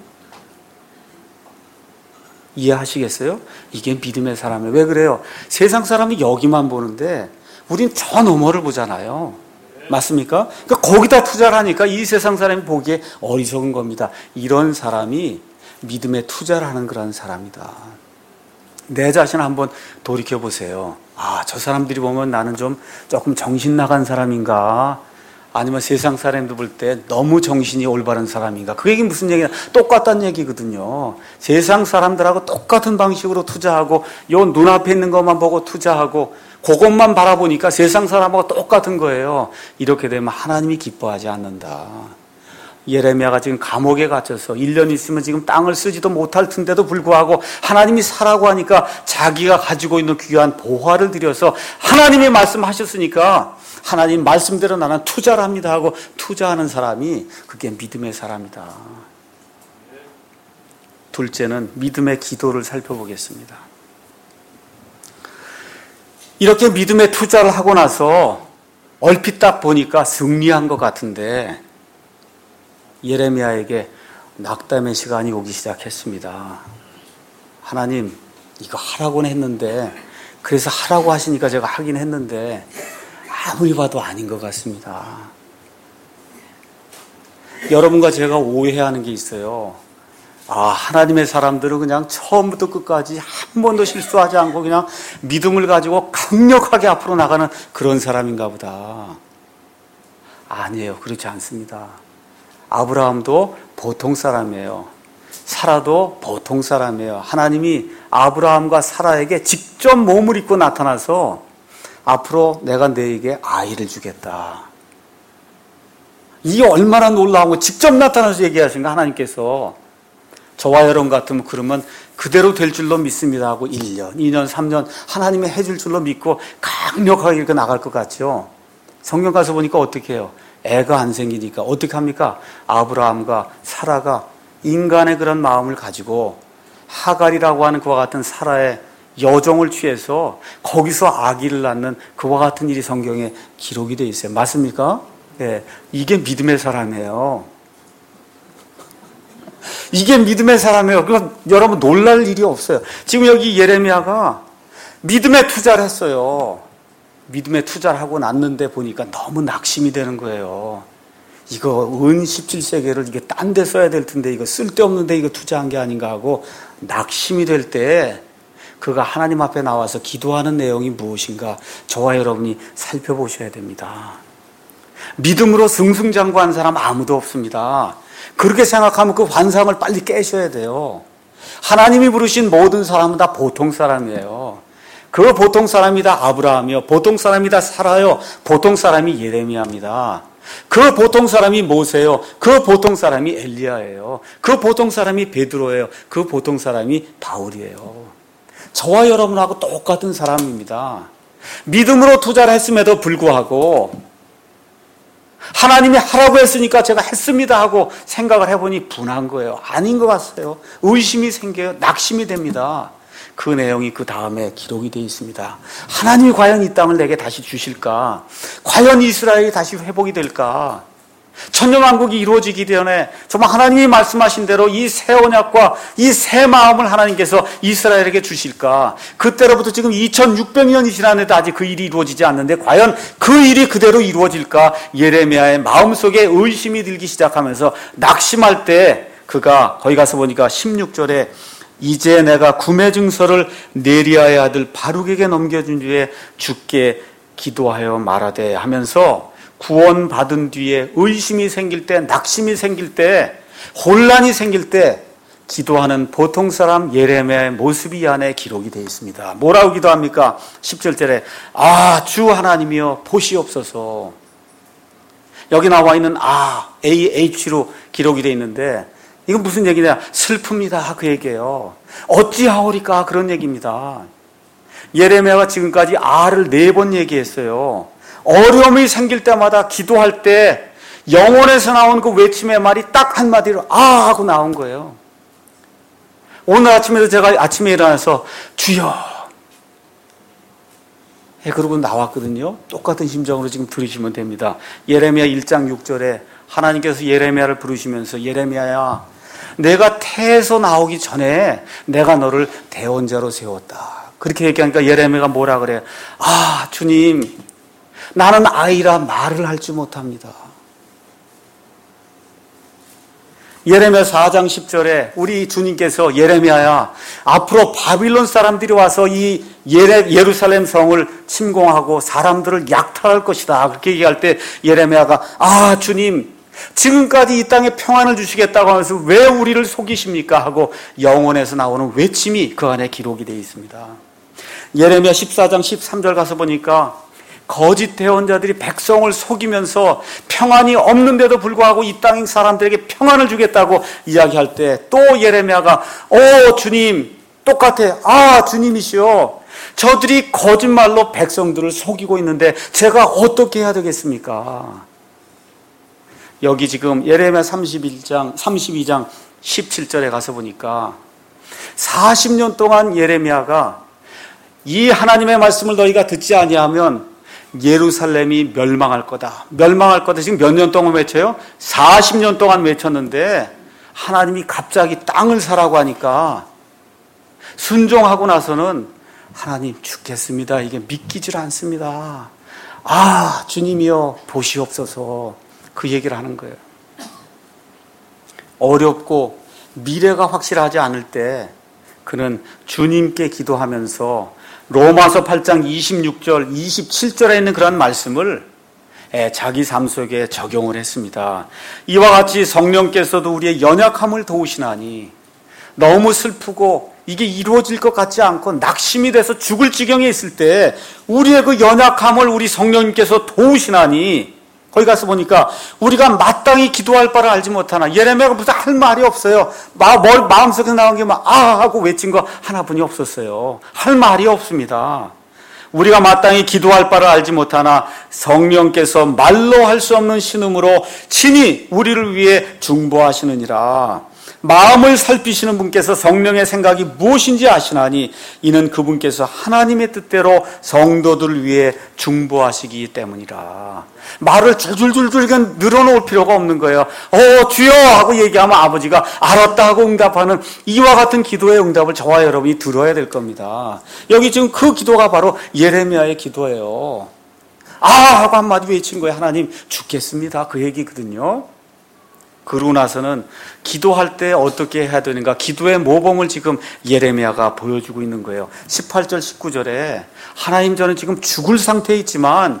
이해하시겠어요? 이게 믿음의 사람이에요. 왜 그래요? 세상 사람이 여기만 보는데 우린 저 너머를 보잖아요. 맞습니까? 그러니까 거기다 투자를 하니까 이 세상 사람이 보기에 어리석은 겁니다. 이런 사람이 믿음에 투자를 하는 그런 사람이다. 내 자신을 한번 돌이켜보세요. 아, 저 사람들이 보면 나는 좀 조금 정신 나간 사람인가? 아니면 세상 사람들 볼 때 너무 정신이 올바른 사람인가? 그 얘기는 무슨 얘기냐? 똑같다는 얘기거든요. 세상 사람들하고 똑같은 방식으로 투자하고 요 눈앞에 있는 것만 보고 투자하고 그것만 바라보니까 세상 사람하고 똑같은 거예요. 이렇게 되면 하나님이 기뻐하지 않는다. 예레미야가 지금 감옥에 갇혀서 일 년 있으면 지금 땅을 쓰지도 못할 텐데도 불구하고 하나님이 사라고 하니까 자기가 가지고 있는 귀한 보화를 들여서 하나님이 말씀하셨으니까 하나님 말씀대로 나는 투자를 합니다 하고 투자하는 사람이, 그게 믿음의 사람이다. 둘째는 믿음의 기도를 살펴보겠습니다. 이렇게 믿음의 투자를 하고 나서 얼핏 딱 보니까 승리한 것 같은데 예레미야에게 낙담의 시간이 오기 시작했습니다. 하나님, 이거 하라고는 했는데, 그래서 하라고 하시니까 제가 하긴 했는데 아무리 봐도 아닌 것 같습니다. 여러분과 제가 오해하는 게 있어요. 아, 하나님의 사람들은 그냥 처음부터 끝까지 한 번도 실수하지 않고 그냥 믿음을 가지고 강력하게 앞으로 나가는 그런 사람인가 보다. 아니에요. 그렇지 않습니다. 아브라함도 보통 사람이에요. 사라도 보통 사람이에요. 하나님이 아브라함과 사라에게 직접 몸을 입고 나타나서 앞으로 내가 너에게 아이를 주겠다. 이게 얼마나 놀라운 거, 직접 나타나서 얘기하신 거 하나님께서. 저와 여러분 같으면 그러면 그대로 될 줄로 믿습니다 하고 일 년, 이 년, 삼 년 하나님이 해줄 줄로 믿고 강력하게 이렇게 나갈 것 같죠. 성경 가서 보니까 어떻게 해요? 애가 안 생기니까 어떻게 합니까? 아브라함과 사라가 인간의 그런 마음을 가지고 하갈이라고 하는 그와 같은 사라의 여종을 취해서 거기서 아기를 낳는 그와 같은 일이 성경에 기록이 되어 있어요. 맞습니까? 예, 이게 믿음의 사람이에요. 이게 믿음의 사람이에요. 그건 여러분 놀랄 일이 없어요. 지금 여기 예레미야가 믿음에 투자를 했어요. 믿음에 투자를 하고 났는데 보니까 너무 낙심이 되는 거예요. 이거 은 십칠 세계를 이게 딴 데 써야 될 텐데 이거 쓸데없는데 이거 투자한 게 아닌가 하고 낙심이 될 때 그가 하나님 앞에 나와서 기도하는 내용이 무엇인가 저와 여러분이 살펴보셔야 됩니다. 믿음으로 승승장구한 사람 아무도 없습니다. 그렇게 생각하면 그 환상을 빨리 깨셔야 돼요. 하나님이 부르신 모든 사람은 다 보통 사람이에요. 그 보통 사람이다 아브라함이요, 보통 사람이다 사라요, 보통 사람이 예레미야입니다. 그 보통 사람이 모세요, 그 보통 사람이 엘리야예요, 그 보통 사람이 베드로예요, 그 보통 사람이 바울이에요. 저와 여러분하고 똑같은 사람입니다. 믿음으로 투자를 했음에도 불구하고 하나님이 하라고 했으니까 제가 했습니다 하고 생각을 해보니 분한 거예요. 아닌 것 같아요. 의심이 생겨요. 낙심이 됩니다. 그 내용이 그 다음에 기록이 되어 있습니다. 하나님이 과연 이 땅을 내게 다시 주실까? 과연 이스라엘이 다시 회복이 될까? 천년왕국이 이루어지기 전에 정말 하나님이 말씀하신 대로 이 새 언약과 이 새 마음을 하나님께서 이스라엘에게 주실까? 그때로부터 지금 이천육백 년이 지났는데 아직 그 일이 이루어지지 않는데 과연 그 일이 그대로 이루어질까? 예레미야의 마음속에 의심이 들기 시작하면서 낙심할 때 그가 거기 가서 보니까 십육 절에 이제 내가 구매 증서를 네리야의 아들 바룩에게 넘겨준 뒤에 주께 기도하여 말하되 하면서 구원받은 뒤에 의심이 생길 때, 낙심이 생길 때, 혼란이 생길 때 기도하는 보통 사람 예레미야의 모습이 이 안에 기록이 되어 있습니다. 뭐라고 기도합니까? 십 절절에 아, 주 하나님이여 보시옵소서. 여기 나와 있는 아, 에이 에이치로 기록이 되어 있는데 이건 무슨 얘기냐? 슬픕니다. 그 얘기예요. 어찌하오리까? 그런 얘기입니다. 예레미야가 지금까지 아를 네 번 얘기했어요. 어려움이 생길 때마다 기도할 때 영혼에서 나온 그 외침의 말이 딱 한마디로 아 하고 나온 거예요. 오늘 아침에도 제가 아침에 일어나서 주여 예, 그러고 나왔거든요. 똑같은 심정으로 지금 들으시면 됩니다. 예레미야 일 장 육 절에 하나님께서 예레미야를 부르시면서 예레미야야 내가 태에서 나오기 전에 내가 너를 대언자로 세웠다. 그렇게 얘기하니까 예레미야가 뭐라 그래? 아 주님 나는 아이라 말을 할 줄 못합니다. 예레미야 사 장 십 절에 우리 주님께서 예레미야야 앞으로 바빌론 사람들이 와서 이 예레, 예루살렘 성을 침공하고 사람들을 약탈할 것이다. 그렇게 얘기할 때 예레미야가 아 주님 지금까지 이 땅에 평안을 주시겠다고 하면서 왜 우리를 속이십니까? 하고 영혼에서 나오는 외침이 그 안에 기록이 되어 있습니다. 예레미야 십사 장 십삼 절 가서 보니까 거짓 대언자들이 백성을 속이면서 평안이 없는데도 불구하고 이 땅 사람들에게 평안을 주겠다고 이야기할 때 또 예레미야가 오 주님 똑같아. 아 주님이시여 저들이 거짓말로 백성들을 속이고 있는데 제가 어떻게 해야 되겠습니까? 여기 지금 예레미야 삼십일 장, 삼십이 장 십칠 절에 가서 보니까 사십 년 동안 예레미야가 이 하나님의 말씀을 너희가 듣지 아니하면 예루살렘이 멸망할 거다. 멸망할 거다. 지금 몇 년 동안 외쳐요? 사십 년 동안 외쳤는데 하나님이 갑자기 땅을 사라고 하니까 순종하고 나서는 하나님 죽겠습니다. 이게 믿기질 않습니다. 아 주님이여 보시옵소서. 그 얘기를 하는 거예요. 어렵고 미래가 확실하지 않을 때 그는 주님께 기도하면서 로마서 팔 장 이십육 절, 이십칠 절에 있는 그런 말씀을 자기 삶 속에 적용을 했습니다. 이와 같이 성령께서도 우리의 연약함을 도우시나니 너무 슬프고 이게 이루어질 것 같지 않고 낙심이 돼서 죽을 지경에 있을 때 우리의 그 연약함을 우리 성령님께서 도우시나니 거기 가서 보니까 우리가 마땅히 기도할 바를 알지 못하나 예레미야가 무슨 할 말이 없어요. 마, 뭘, 마음속에 나온 게 막 아 하고 외친 거 하나뿐이 없었어요. 할 말이 없습니다. 우리가 마땅히 기도할 바를 알지 못하나 성령께서 말로 할 수 없는 신음으로 친히 우리를 위해 중보하시느니라. 마음을 살피시는 분께서 성령의 생각이 무엇인지 아시나니 이는 그분께서 하나님의 뜻대로 성도들을 위해 중보하시기 때문이라. 말을 줄줄줄줄 늘어놓을 필요가 없는 거예요. 어 주여 하고 얘기하면 아버지가 알았다 하고 응답하는 이와 같은 기도의 응답을 저와 여러분이 들어야 될 겁니다. 여기 지금 그 기도가 바로 예레미야의 기도예요. 아 하고 한마디 외친 거예요. 하나님 죽겠습니다. 그 얘기거든요. 그러고 나서는 기도할 때 어떻게 해야 되는가 기도의 모범을 지금 예레미야가 보여주고 있는 거예요. 십팔 절 십구 절에 하나님 저는 지금 죽을 상태에 있지만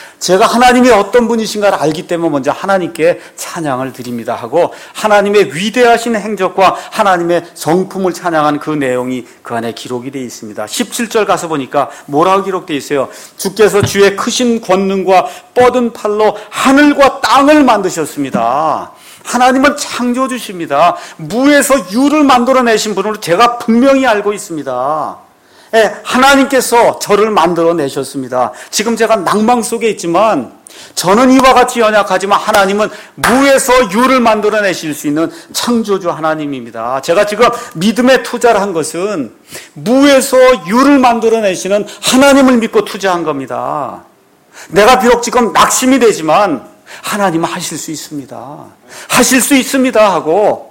제가 하나님이 어떤 분이신가를 알기 때문에 먼저 하나님께 찬양을 드립니다 하고 하나님의 위대하신 행적과 하나님의 성품을 찬양한 그 내용이 그 안에 기록이 되어 있습니다. 십칠 절 가서 보니까 뭐라고 기록되어 있어요? 주께서 주의 크신 권능과 뻗은 팔로 하늘과 땅을 만드셨습니다. 하나님은 창조주십니다. 무에서 유를 만들어내신 분으로 제가 분명히 알고 있습니다. 예, 하나님께서 저를 만들어내셨습니다. 지금 제가 낭망 속에 있지만 저는 이와 같이 연약하지만 하나님은 무에서 유를 만들어내실 수 있는 창조주 하나님입니다. 제가 지금 믿음에 투자를 한 것은 무에서 유를 만들어내시는 하나님을 믿고 투자한 겁니다. 내가 비록 지금 낙심이 되지만 하나님은 하실 수 있습니다. 하실 수 있습니다 하고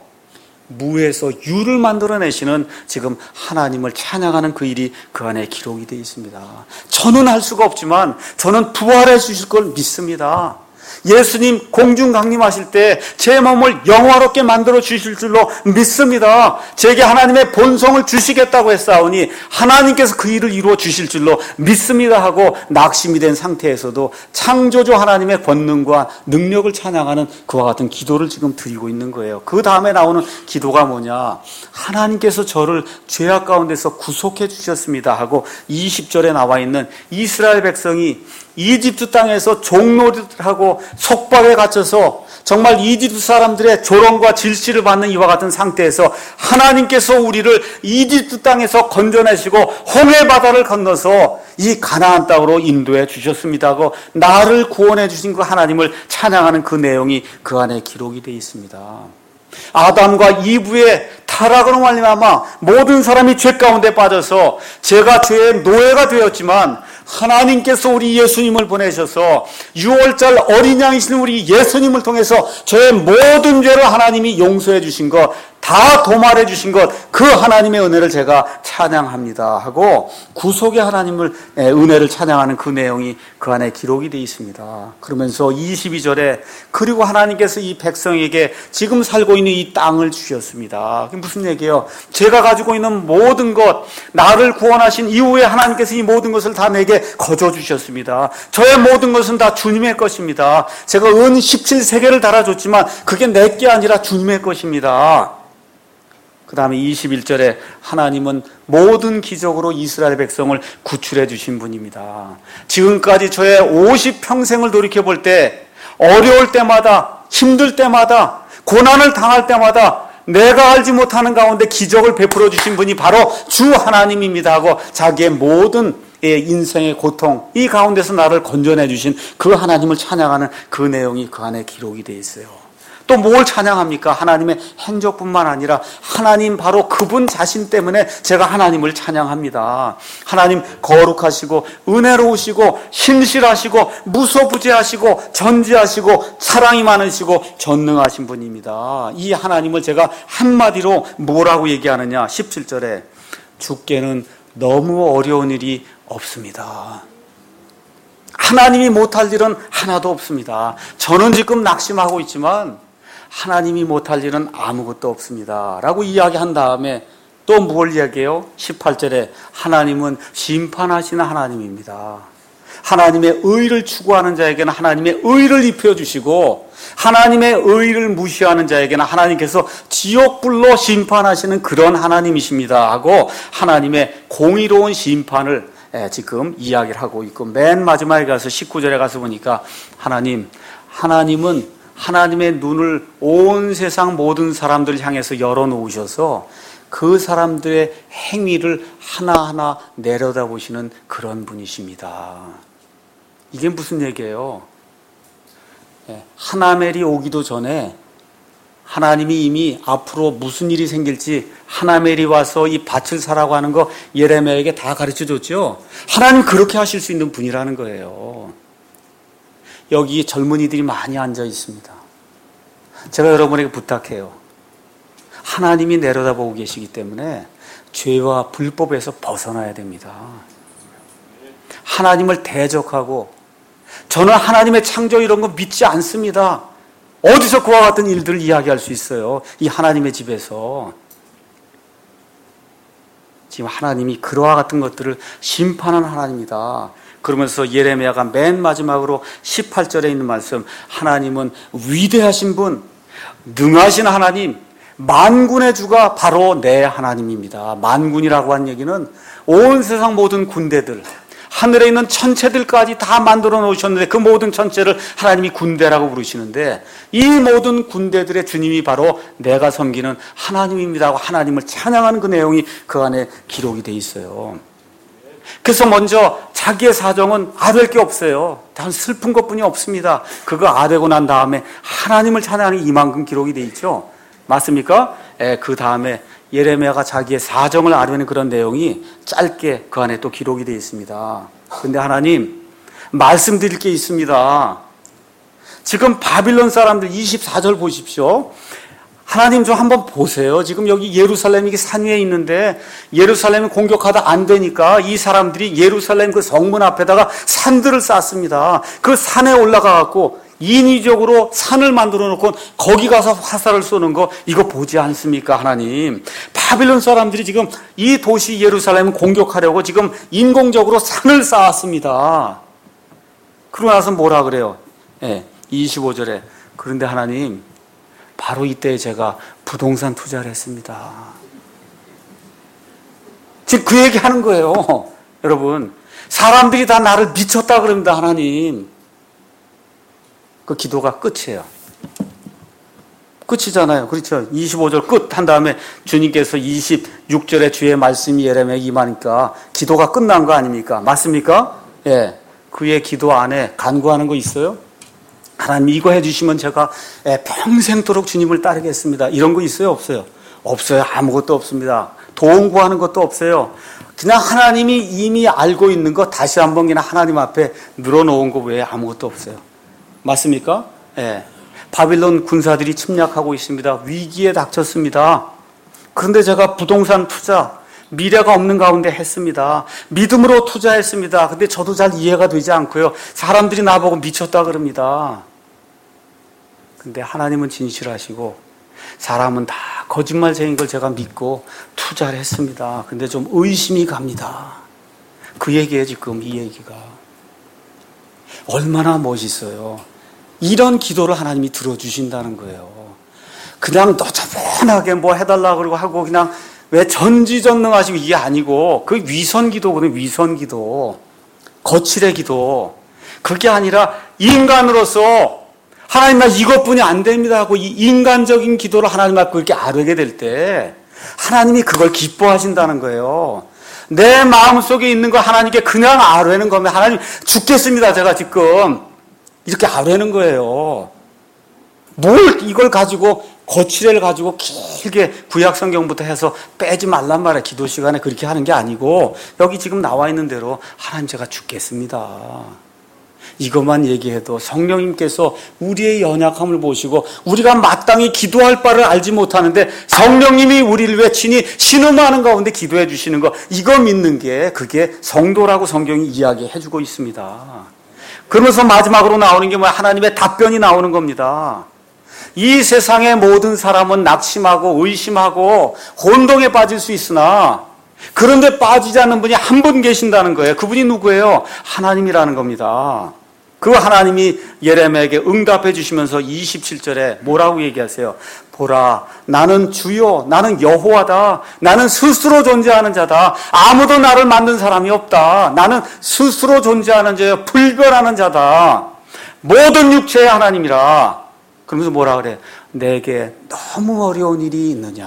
무에서 유를 만들어내시는 지금 하나님을 찬양하는 그 일이 그 안에 기록이 되어 있습니다. 저는 할 수가 없지만 저는 부활해 주실 걸 믿습니다. 예수님 공중 강림하실 때 제 몸을 영화롭게 만들어 주실 줄로 믿습니다. 제게 하나님의 본성을 주시겠다고 했사오니 하나님께서 그 일을 이루어 주실 줄로 믿습니다 하고 낙심이 된 상태에서도 창조주 하나님의 권능과 능력을 찬양하는 그와 같은 기도를 지금 드리고 있는 거예요. 그 다음에 나오는 기도가 뭐냐? 하나님께서 저를 죄악 가운데서 구속해 주셨습니다 하고 이십 절에 나와 있는 이스라엘 백성이 이집트 땅에서 종노릇하고 속박에 갇혀서 정말 이집트 사람들의 조롱과 질시를 받는 이와 같은 상태에서 하나님께서 우리를 이집트 땅에서 건져내시고 홍해 바다를 건너서 이 가나안 땅으로 인도해 주셨습니다 하고 나를 구원해 주신 그 하나님을 찬양하는 그 내용이 그 안에 기록이 되어 있습니다. 아담과 이브의 타락으로 말미암아 모든 사람이 죄 가운데 빠져서 제가 죄의 노예가 되었지만 하나님께서 우리 예수님을 보내셔서 유월절 어린 양이신 우리 예수님을 통해서 저의 모든 죄를 하나님이 용서해 주신 것, 다 도말해 주신 것, 그 하나님의 은혜를 제가 찬양합니다 하고 구속의 하나님을 은혜를 찬양하는 그 내용이 그 안에 기록이 되어 있습니다. 그러면서 이십이 절에 그리고 하나님께서 이 백성에게 지금 살고 있는 이 땅을 주셨습니다. 그게 무슨 얘기예요? 제가 가지고 있는 모든 것, 나를 구원하신 이후에 하나님께서 이 모든 것을 다 내게 거저 주셨습니다. 저의 모든 것은 다 주님의 것입니다. 제가 은 십칠 세계를 달아줬지만 그게 내 게 아니라 주님의 것입니다. 그 다음에 이십일 절에 하나님은 모든 기적으로 이스라엘 백성을 구출해 주신 분입니다. 지금까지 저의 오십 평생을 돌이켜볼 때 어려울 때마다 힘들 때마다 고난을 당할 때마다 내가 알지 못하는 가운데 기적을 베풀어 주신 분이 바로 주 하나님입니다 하고 자기의 모든 인생의 고통 이 가운데서 나를 건져내 주신 그 하나님을 찬양하는 그 내용이 그 안에 기록이 되어 있어요. 또 뭘 찬양합니까? 하나님의 행적뿐만 아니라 하나님 바로 그분 자신 때문에 제가 하나님을 찬양합니다. 하나님 거룩하시고 은혜로우시고 신실하시고 무소부재하시고 전지하시고 사랑이 많으시고 전능하신 분입니다. 이 하나님을 제가 한마디로 뭐라고 얘기하느냐? 십칠 절에 주께는 너무 어려운 일이 없습니다. 하나님이 못할 일은 하나도 없습니다. 저는 지금 낙심하고 있지만 하나님이 못할 일은 아무것도 없습니다 라고 이야기한 다음에 또 뭘 이야기해요? 십팔 절에 하나님은 심판하시는 하나님입니다. 하나님의 의를 추구하는 자에게는 하나님의 의를 입혀주시고 하나님의 의를 무시하는 자에게는 하나님께서 지옥불로 심판하시는 그런 하나님이십니다 하고 하나님의 공의로운 심판을 지금 이야기를 하고 있고 맨 마지막에 가서 십구 절에 가서 보니까 하나님, 하나님은 하나님의 눈을 온 세상 모든 사람들 향해서 열어놓으셔서 그 사람들의 행위를 하나하나 내려다보시는 그런 분이십니다. 이게 무슨 얘기예요? 하나멜이 오기도 전에 하나님이 이미 앞으로 무슨 일이 생길지 하나멜이 와서 이 밭을 사라고 하는 거 예레미야에게 다 가르쳐 줬죠. 하나님 그렇게 하실 수 있는 분이라는 거예요. 여기 젊은이들이 많이 앉아 있습니다. 제가 여러분에게 부탁해요. 하나님이 내려다보고 계시기 때문에 죄와 불법에서 벗어나야 됩니다. 하나님을 대적하고 저는 하나님의 창조 이런 거 믿지 않습니다. 어디서 그와 같은 일들을 이야기할 수 있어요? 이 하나님의 집에서. 지금 하나님이 그와 같은 것들을 심판하는 하나님이다. 그러면서 예레미야가 맨 마지막으로 십팔 절에 있는 말씀, 하나님은 위대하신 분, 능하신 하나님, 만군의 주가 바로 내 하나님입니다. 만군이라고 한 얘기는 온 세상 모든 군대들, 하늘에 있는 천체들까지 다 만들어 놓으셨는데 그 모든 천체를 하나님이 군대라고 부르시는데 이 모든 군대들의 주님이 바로 내가 섬기는 하나님입니다 하고 하나님을 찬양하는 그 내용이 그 안에 기록이 돼 있어요. 그래서 먼저 자기의 사정은 아될 게 없어요. 단 슬픈 것뿐이 없습니다. 그거 아되고 난 다음에 하나님을 찬양하는 이만큼 기록이 돼 있죠. 맞습니까? 예, 그 다음에 예레미야가 자기의 사정을 아뢰는 그런 내용이 짧게 그 안에 또 기록이 되어 있습니다. 그런데 하나님, 말씀드릴 게 있습니다. 지금 바빌론 사람들 이십사 절 보십시오. 하나님 좀 한번 보세요. 지금 여기 예루살렘이 산 위에 있는데 예루살렘이 공격하다 안 되니까 이 사람들이 예루살렘 그 성문 앞에다가 산들을 쌓습니다. 그 산에 올라가 갖고 인위적으로 산을 만들어 놓고 거기 가서 화살을 쏘는 거 이거 보지 않습니까? 하나님, 바빌론 사람들이 지금 이 도시 예루살렘을 공격하려고 지금 인공적으로 산을 쌓았습니다. 그러고 나서 뭐라 그래요? 네, 이십오 절에 그런데 하나님, 바로 이때 제가 부동산 투자를 했습니다. 지금 그 얘기 하는 거예요. 여러분, 사람들이 다 나를 미쳤다 그럽니다. 하나님, 그 기도가 끝이에요. 끝이잖아요. 그렇죠? 이십오 절 끝 한 다음에 주님께서 이십육 절에 주의 말씀이 예레미야에 임하니까 기도가 끝난 거 아닙니까? 맞습니까? 예. 그의 기도 안에 간구하는 거 있어요? 하나님 이거 해주시면 제가 평생토록 주님을 따르겠습니다. 이런 거 있어요? 없어요? 없어요. 아무것도 없습니다. 도움 구하는 것도 없어요. 그냥 하나님이 이미 알고 있는 거 다시 한번 그냥 하나님 앞에 늘어놓은 거 외에 아무것도 없어요. 맞습니까? 예. 바빌론 군사들이 침략하고 있습니다. 위기에 닥쳤습니다. 그런데 제가 부동산 투자, 미래가 없는 가운데 했습니다. 믿음으로 투자했습니다. 근데 저도 잘 이해가 되지 않고요. 사람들이 나보고 미쳤다 그럽니다. 근데 하나님은 진실하시고 사람은 다 거짓말쟁인 걸 제가 믿고 투자를 했습니다. 근데 좀 의심이 갑니다. 그 얘기예요, 지금 이 얘기가. 얼마나 멋있어요. 이런 기도를 하나님이 들어주신다는 거예요. 그냥 너저분하게 뭐 해달라 그러고 하고 그냥 왜 전지전능하시고 이게 아니고 그 위선 기도거든요. 위선 기도. 거칠의 기도. 그게 아니라 인간으로서 하나님 나 이것뿐이 안 됩니다 하고 이 인간적인 기도를 하나님 앞에 그렇게 아뢰게 될 때 하나님이 그걸 기뻐하신다는 거예요. 내 마음속에 있는 거 하나님께 그냥 아뢰는 거면 하나님 죽겠습니다 제가 지금 이렇게 아뢰는 거예요. 뭘 이걸 가지고 거칠애를 가지고 길게 구약 성경부터 해서 빼지 말란 말이에요. 기도 시간에 그렇게 하는 게 아니고 여기 지금 나와 있는 대로 하나님 제가 죽겠습니다. 이것만 얘기해도 성령님께서 우리의 연약함을 보시고 우리가 마땅히 기도할 바를 알지 못하는데 성령님이 우리를 외치니 신음하는 가운데 기도해 주시는 거 이거 믿는 게 그게 성도라고 성경이 이야기해 주고 있습니다. 그러면서 마지막으로 나오는 게 뭐야? 하나님의 답변이 나오는 겁니다. 이 세상의 모든 사람은 낙심하고 의심하고 혼동에 빠질 수 있으나 그런데 빠지지 않는 분이 한 분 계신다는 거예요. 그분이 누구예요? 하나님이라는 겁니다. 그 하나님이 예레미야에게 응답해 주시면서 이십칠 절에 뭐라고 얘기하세요? 보라, 나는 주요, 나는 여호와다. 나는 스스로 존재하는 자다. 아무도 나를 만든 사람이 없다. 나는 스스로 존재하는 자요, 불변하는 자다. 모든 육체의 하나님이라. 그러면서 뭐라 그래? 내게 너무 어려운 일이 있느냐.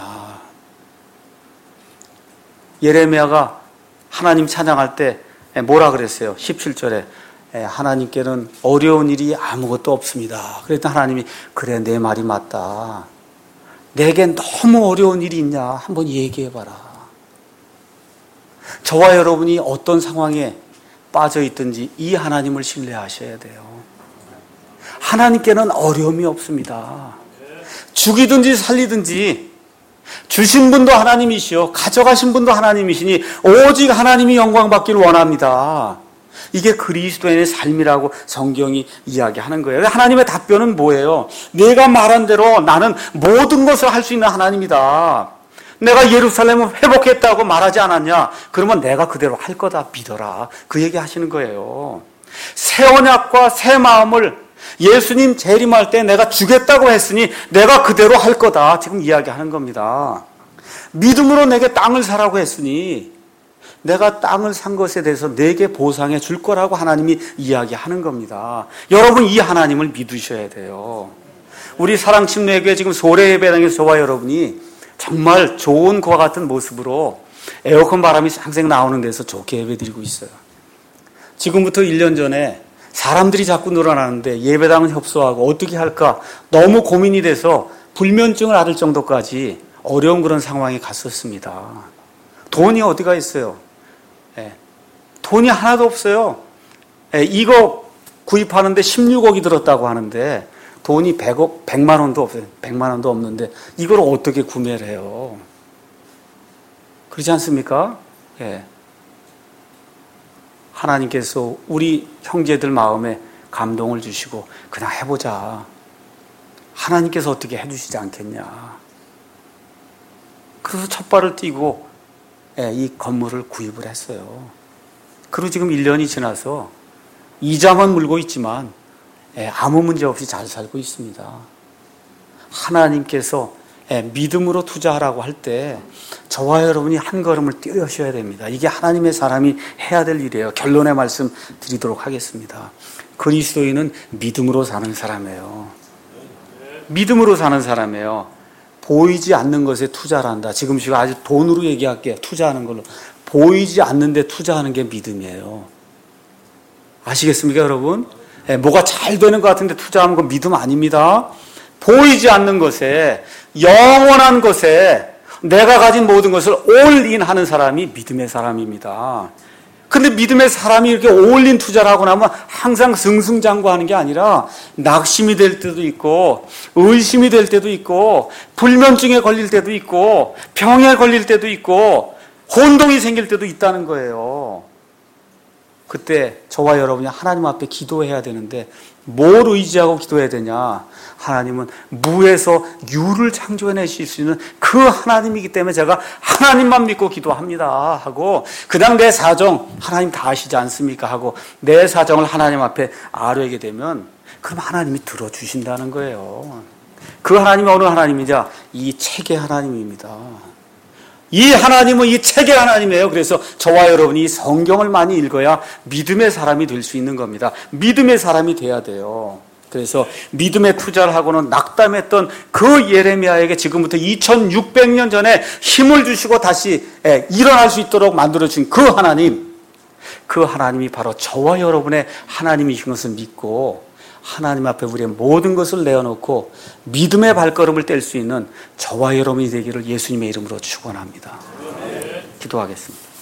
예레미야가 하나님 찬양할 때 뭐라 그랬어요? 십칠 절에 하나님께는 어려운 일이 아무것도 없습니다. 그랬더니 하나님이 그래 내 말이 맞다. 내게 너무 어려운 일이 있냐 한번 얘기해봐라. 저와 여러분이 어떤 상황에 빠져 있든지 이 하나님을 신뢰하셔야 돼요. 하나님께는 어려움이 없습니다. 죽이든지 살리든지 주신 분도 하나님이시오 가져가신 분도 하나님이시니 오직 하나님이 영광 받기를 원합니다. 이게 그리스도인의 삶이라고 성경이 이야기하는 거예요. 하나님의 답변은 뭐예요? 내가 말한 대로 나는 모든 것을 할 수 있는 하나님이다. 내가 예루살렘을 회복했다고 말하지 않았냐? 그러면 내가 그대로 할 거다 믿어라. 그 얘기 하시는 거예요. 새 언약과 새 마음을 예수님 재림할 때 내가 주겠다고 했으니 내가 그대로 할 거다. 지금 이야기하는 겁니다. 믿음으로 내게 땅을 사라고 했으니 내가 땅을 산 것에 대해서 내게 보상해 줄 거라고 하나님이 이야기하는 겁니다. 여러분, 이 하나님을 믿으셔야 돼요. 우리 사랑침례교회 지금 소래 예배당에서 저와 여러분이 정말 좋은 그와 같은 모습으로 에어컨 바람이 쌩쌩 나오는 데서 좋게 예배드리고 있어요. 지금부터 일 년 전에 사람들이 자꾸 늘어나는데 예배당은 협소하고 어떻게 할까 너무 고민이 돼서 불면증을 앓을 정도까지 어려운 그런 상황에 갔었습니다. 돈이 어디가 있어요? 예, 돈이 하나도 없어요. 예, 이거 구입하는데 십육억이 들었다고 하는데 돈이 백억, 백만 원도 없어요. 백만 원도 없는데 이걸 어떻게 구매를 해요? 그렇지 않습니까? 예. 하나님께서 우리 형제들 마음에 감동을 주시고 그냥 해보자. 하나님께서 어떻게 해주시지 않겠냐. 그래서 첫 발을 띄고 예, 이 건물을 구입을 했어요. 그리고 지금 일 년이 지나서 이자만 물고 있지만 예, 아무 문제 없이 잘 살고 있습니다. 하나님께서 예, 믿음으로 투자하라고 할 때 저와 여러분이 한 걸음을 뛰어셔야 됩니다. 이게 하나님의 사람이 해야 될 일이에요. 결론의 말씀 드리도록 하겠습니다. 그리스도인은 믿음으로 사는 사람이에요. 믿음으로 사는 사람이에요. 보이지 않는 것에 투자를 한다. 지금 제가 아주 돈으로 얘기할게요. 투자하는 걸로. 보이지 않는데 투자하는 게 믿음이에요. 아시겠습니까, 여러분? 예, 뭐가 잘 되는 것 같은데 투자하는 건 믿음 아닙니다. 보이지 않는 것에, 영원한 것에 내가 가진 모든 것을 올인하는 사람이 믿음의 사람입니다. 근데 믿음의 사람이 이렇게 올인 투자를 하고 나면 항상 승승장구하는 게 아니라 낙심이 될 때도 있고 의심이 될 때도 있고 불면증에 걸릴 때도 있고 병에 걸릴 때도 있고 혼동이 생길 때도 있다는 거예요. 그때 저와 여러분이 하나님 앞에 기도해야 되는데 뭘 의지하고 기도해야 되냐? 하나님은 무에서 유를 창조해내실 수 있는 그 하나님이기 때문에 제가 하나님만 믿고 기도합니다 하고 그냥 내 사정 하나님 다 아시지 않습니까? 하고 내 사정을 하나님 앞에 아뢰게 되면 그럼 하나님이 들어주신다는 거예요. 그 하나님이 어느 하나님이냐? 이 책의 하나님입니다. 이 하나님은 이 책의 하나님이에요. 그래서 저와 여러분이 성경을 많이 읽어야 믿음의 사람이 될 수 있는 겁니다. 믿음의 사람이 돼야 돼요. 그래서 믿음의 투자를 하고는 낙담했던 그 예레미야에게 지금부터 이천육백 년 전에 힘을 주시고 다시 일어날 수 있도록 만들어주신 그 하나님, 그 하나님이 바로 저와 여러분의 하나님이신 것을 믿고 하나님 앞에 우리의 모든 것을 내어놓고 믿음의 발걸음을 뗄 수 있는 저와 여러분이 되기를 예수님의 이름으로 축원합니다. 기도하겠습니다.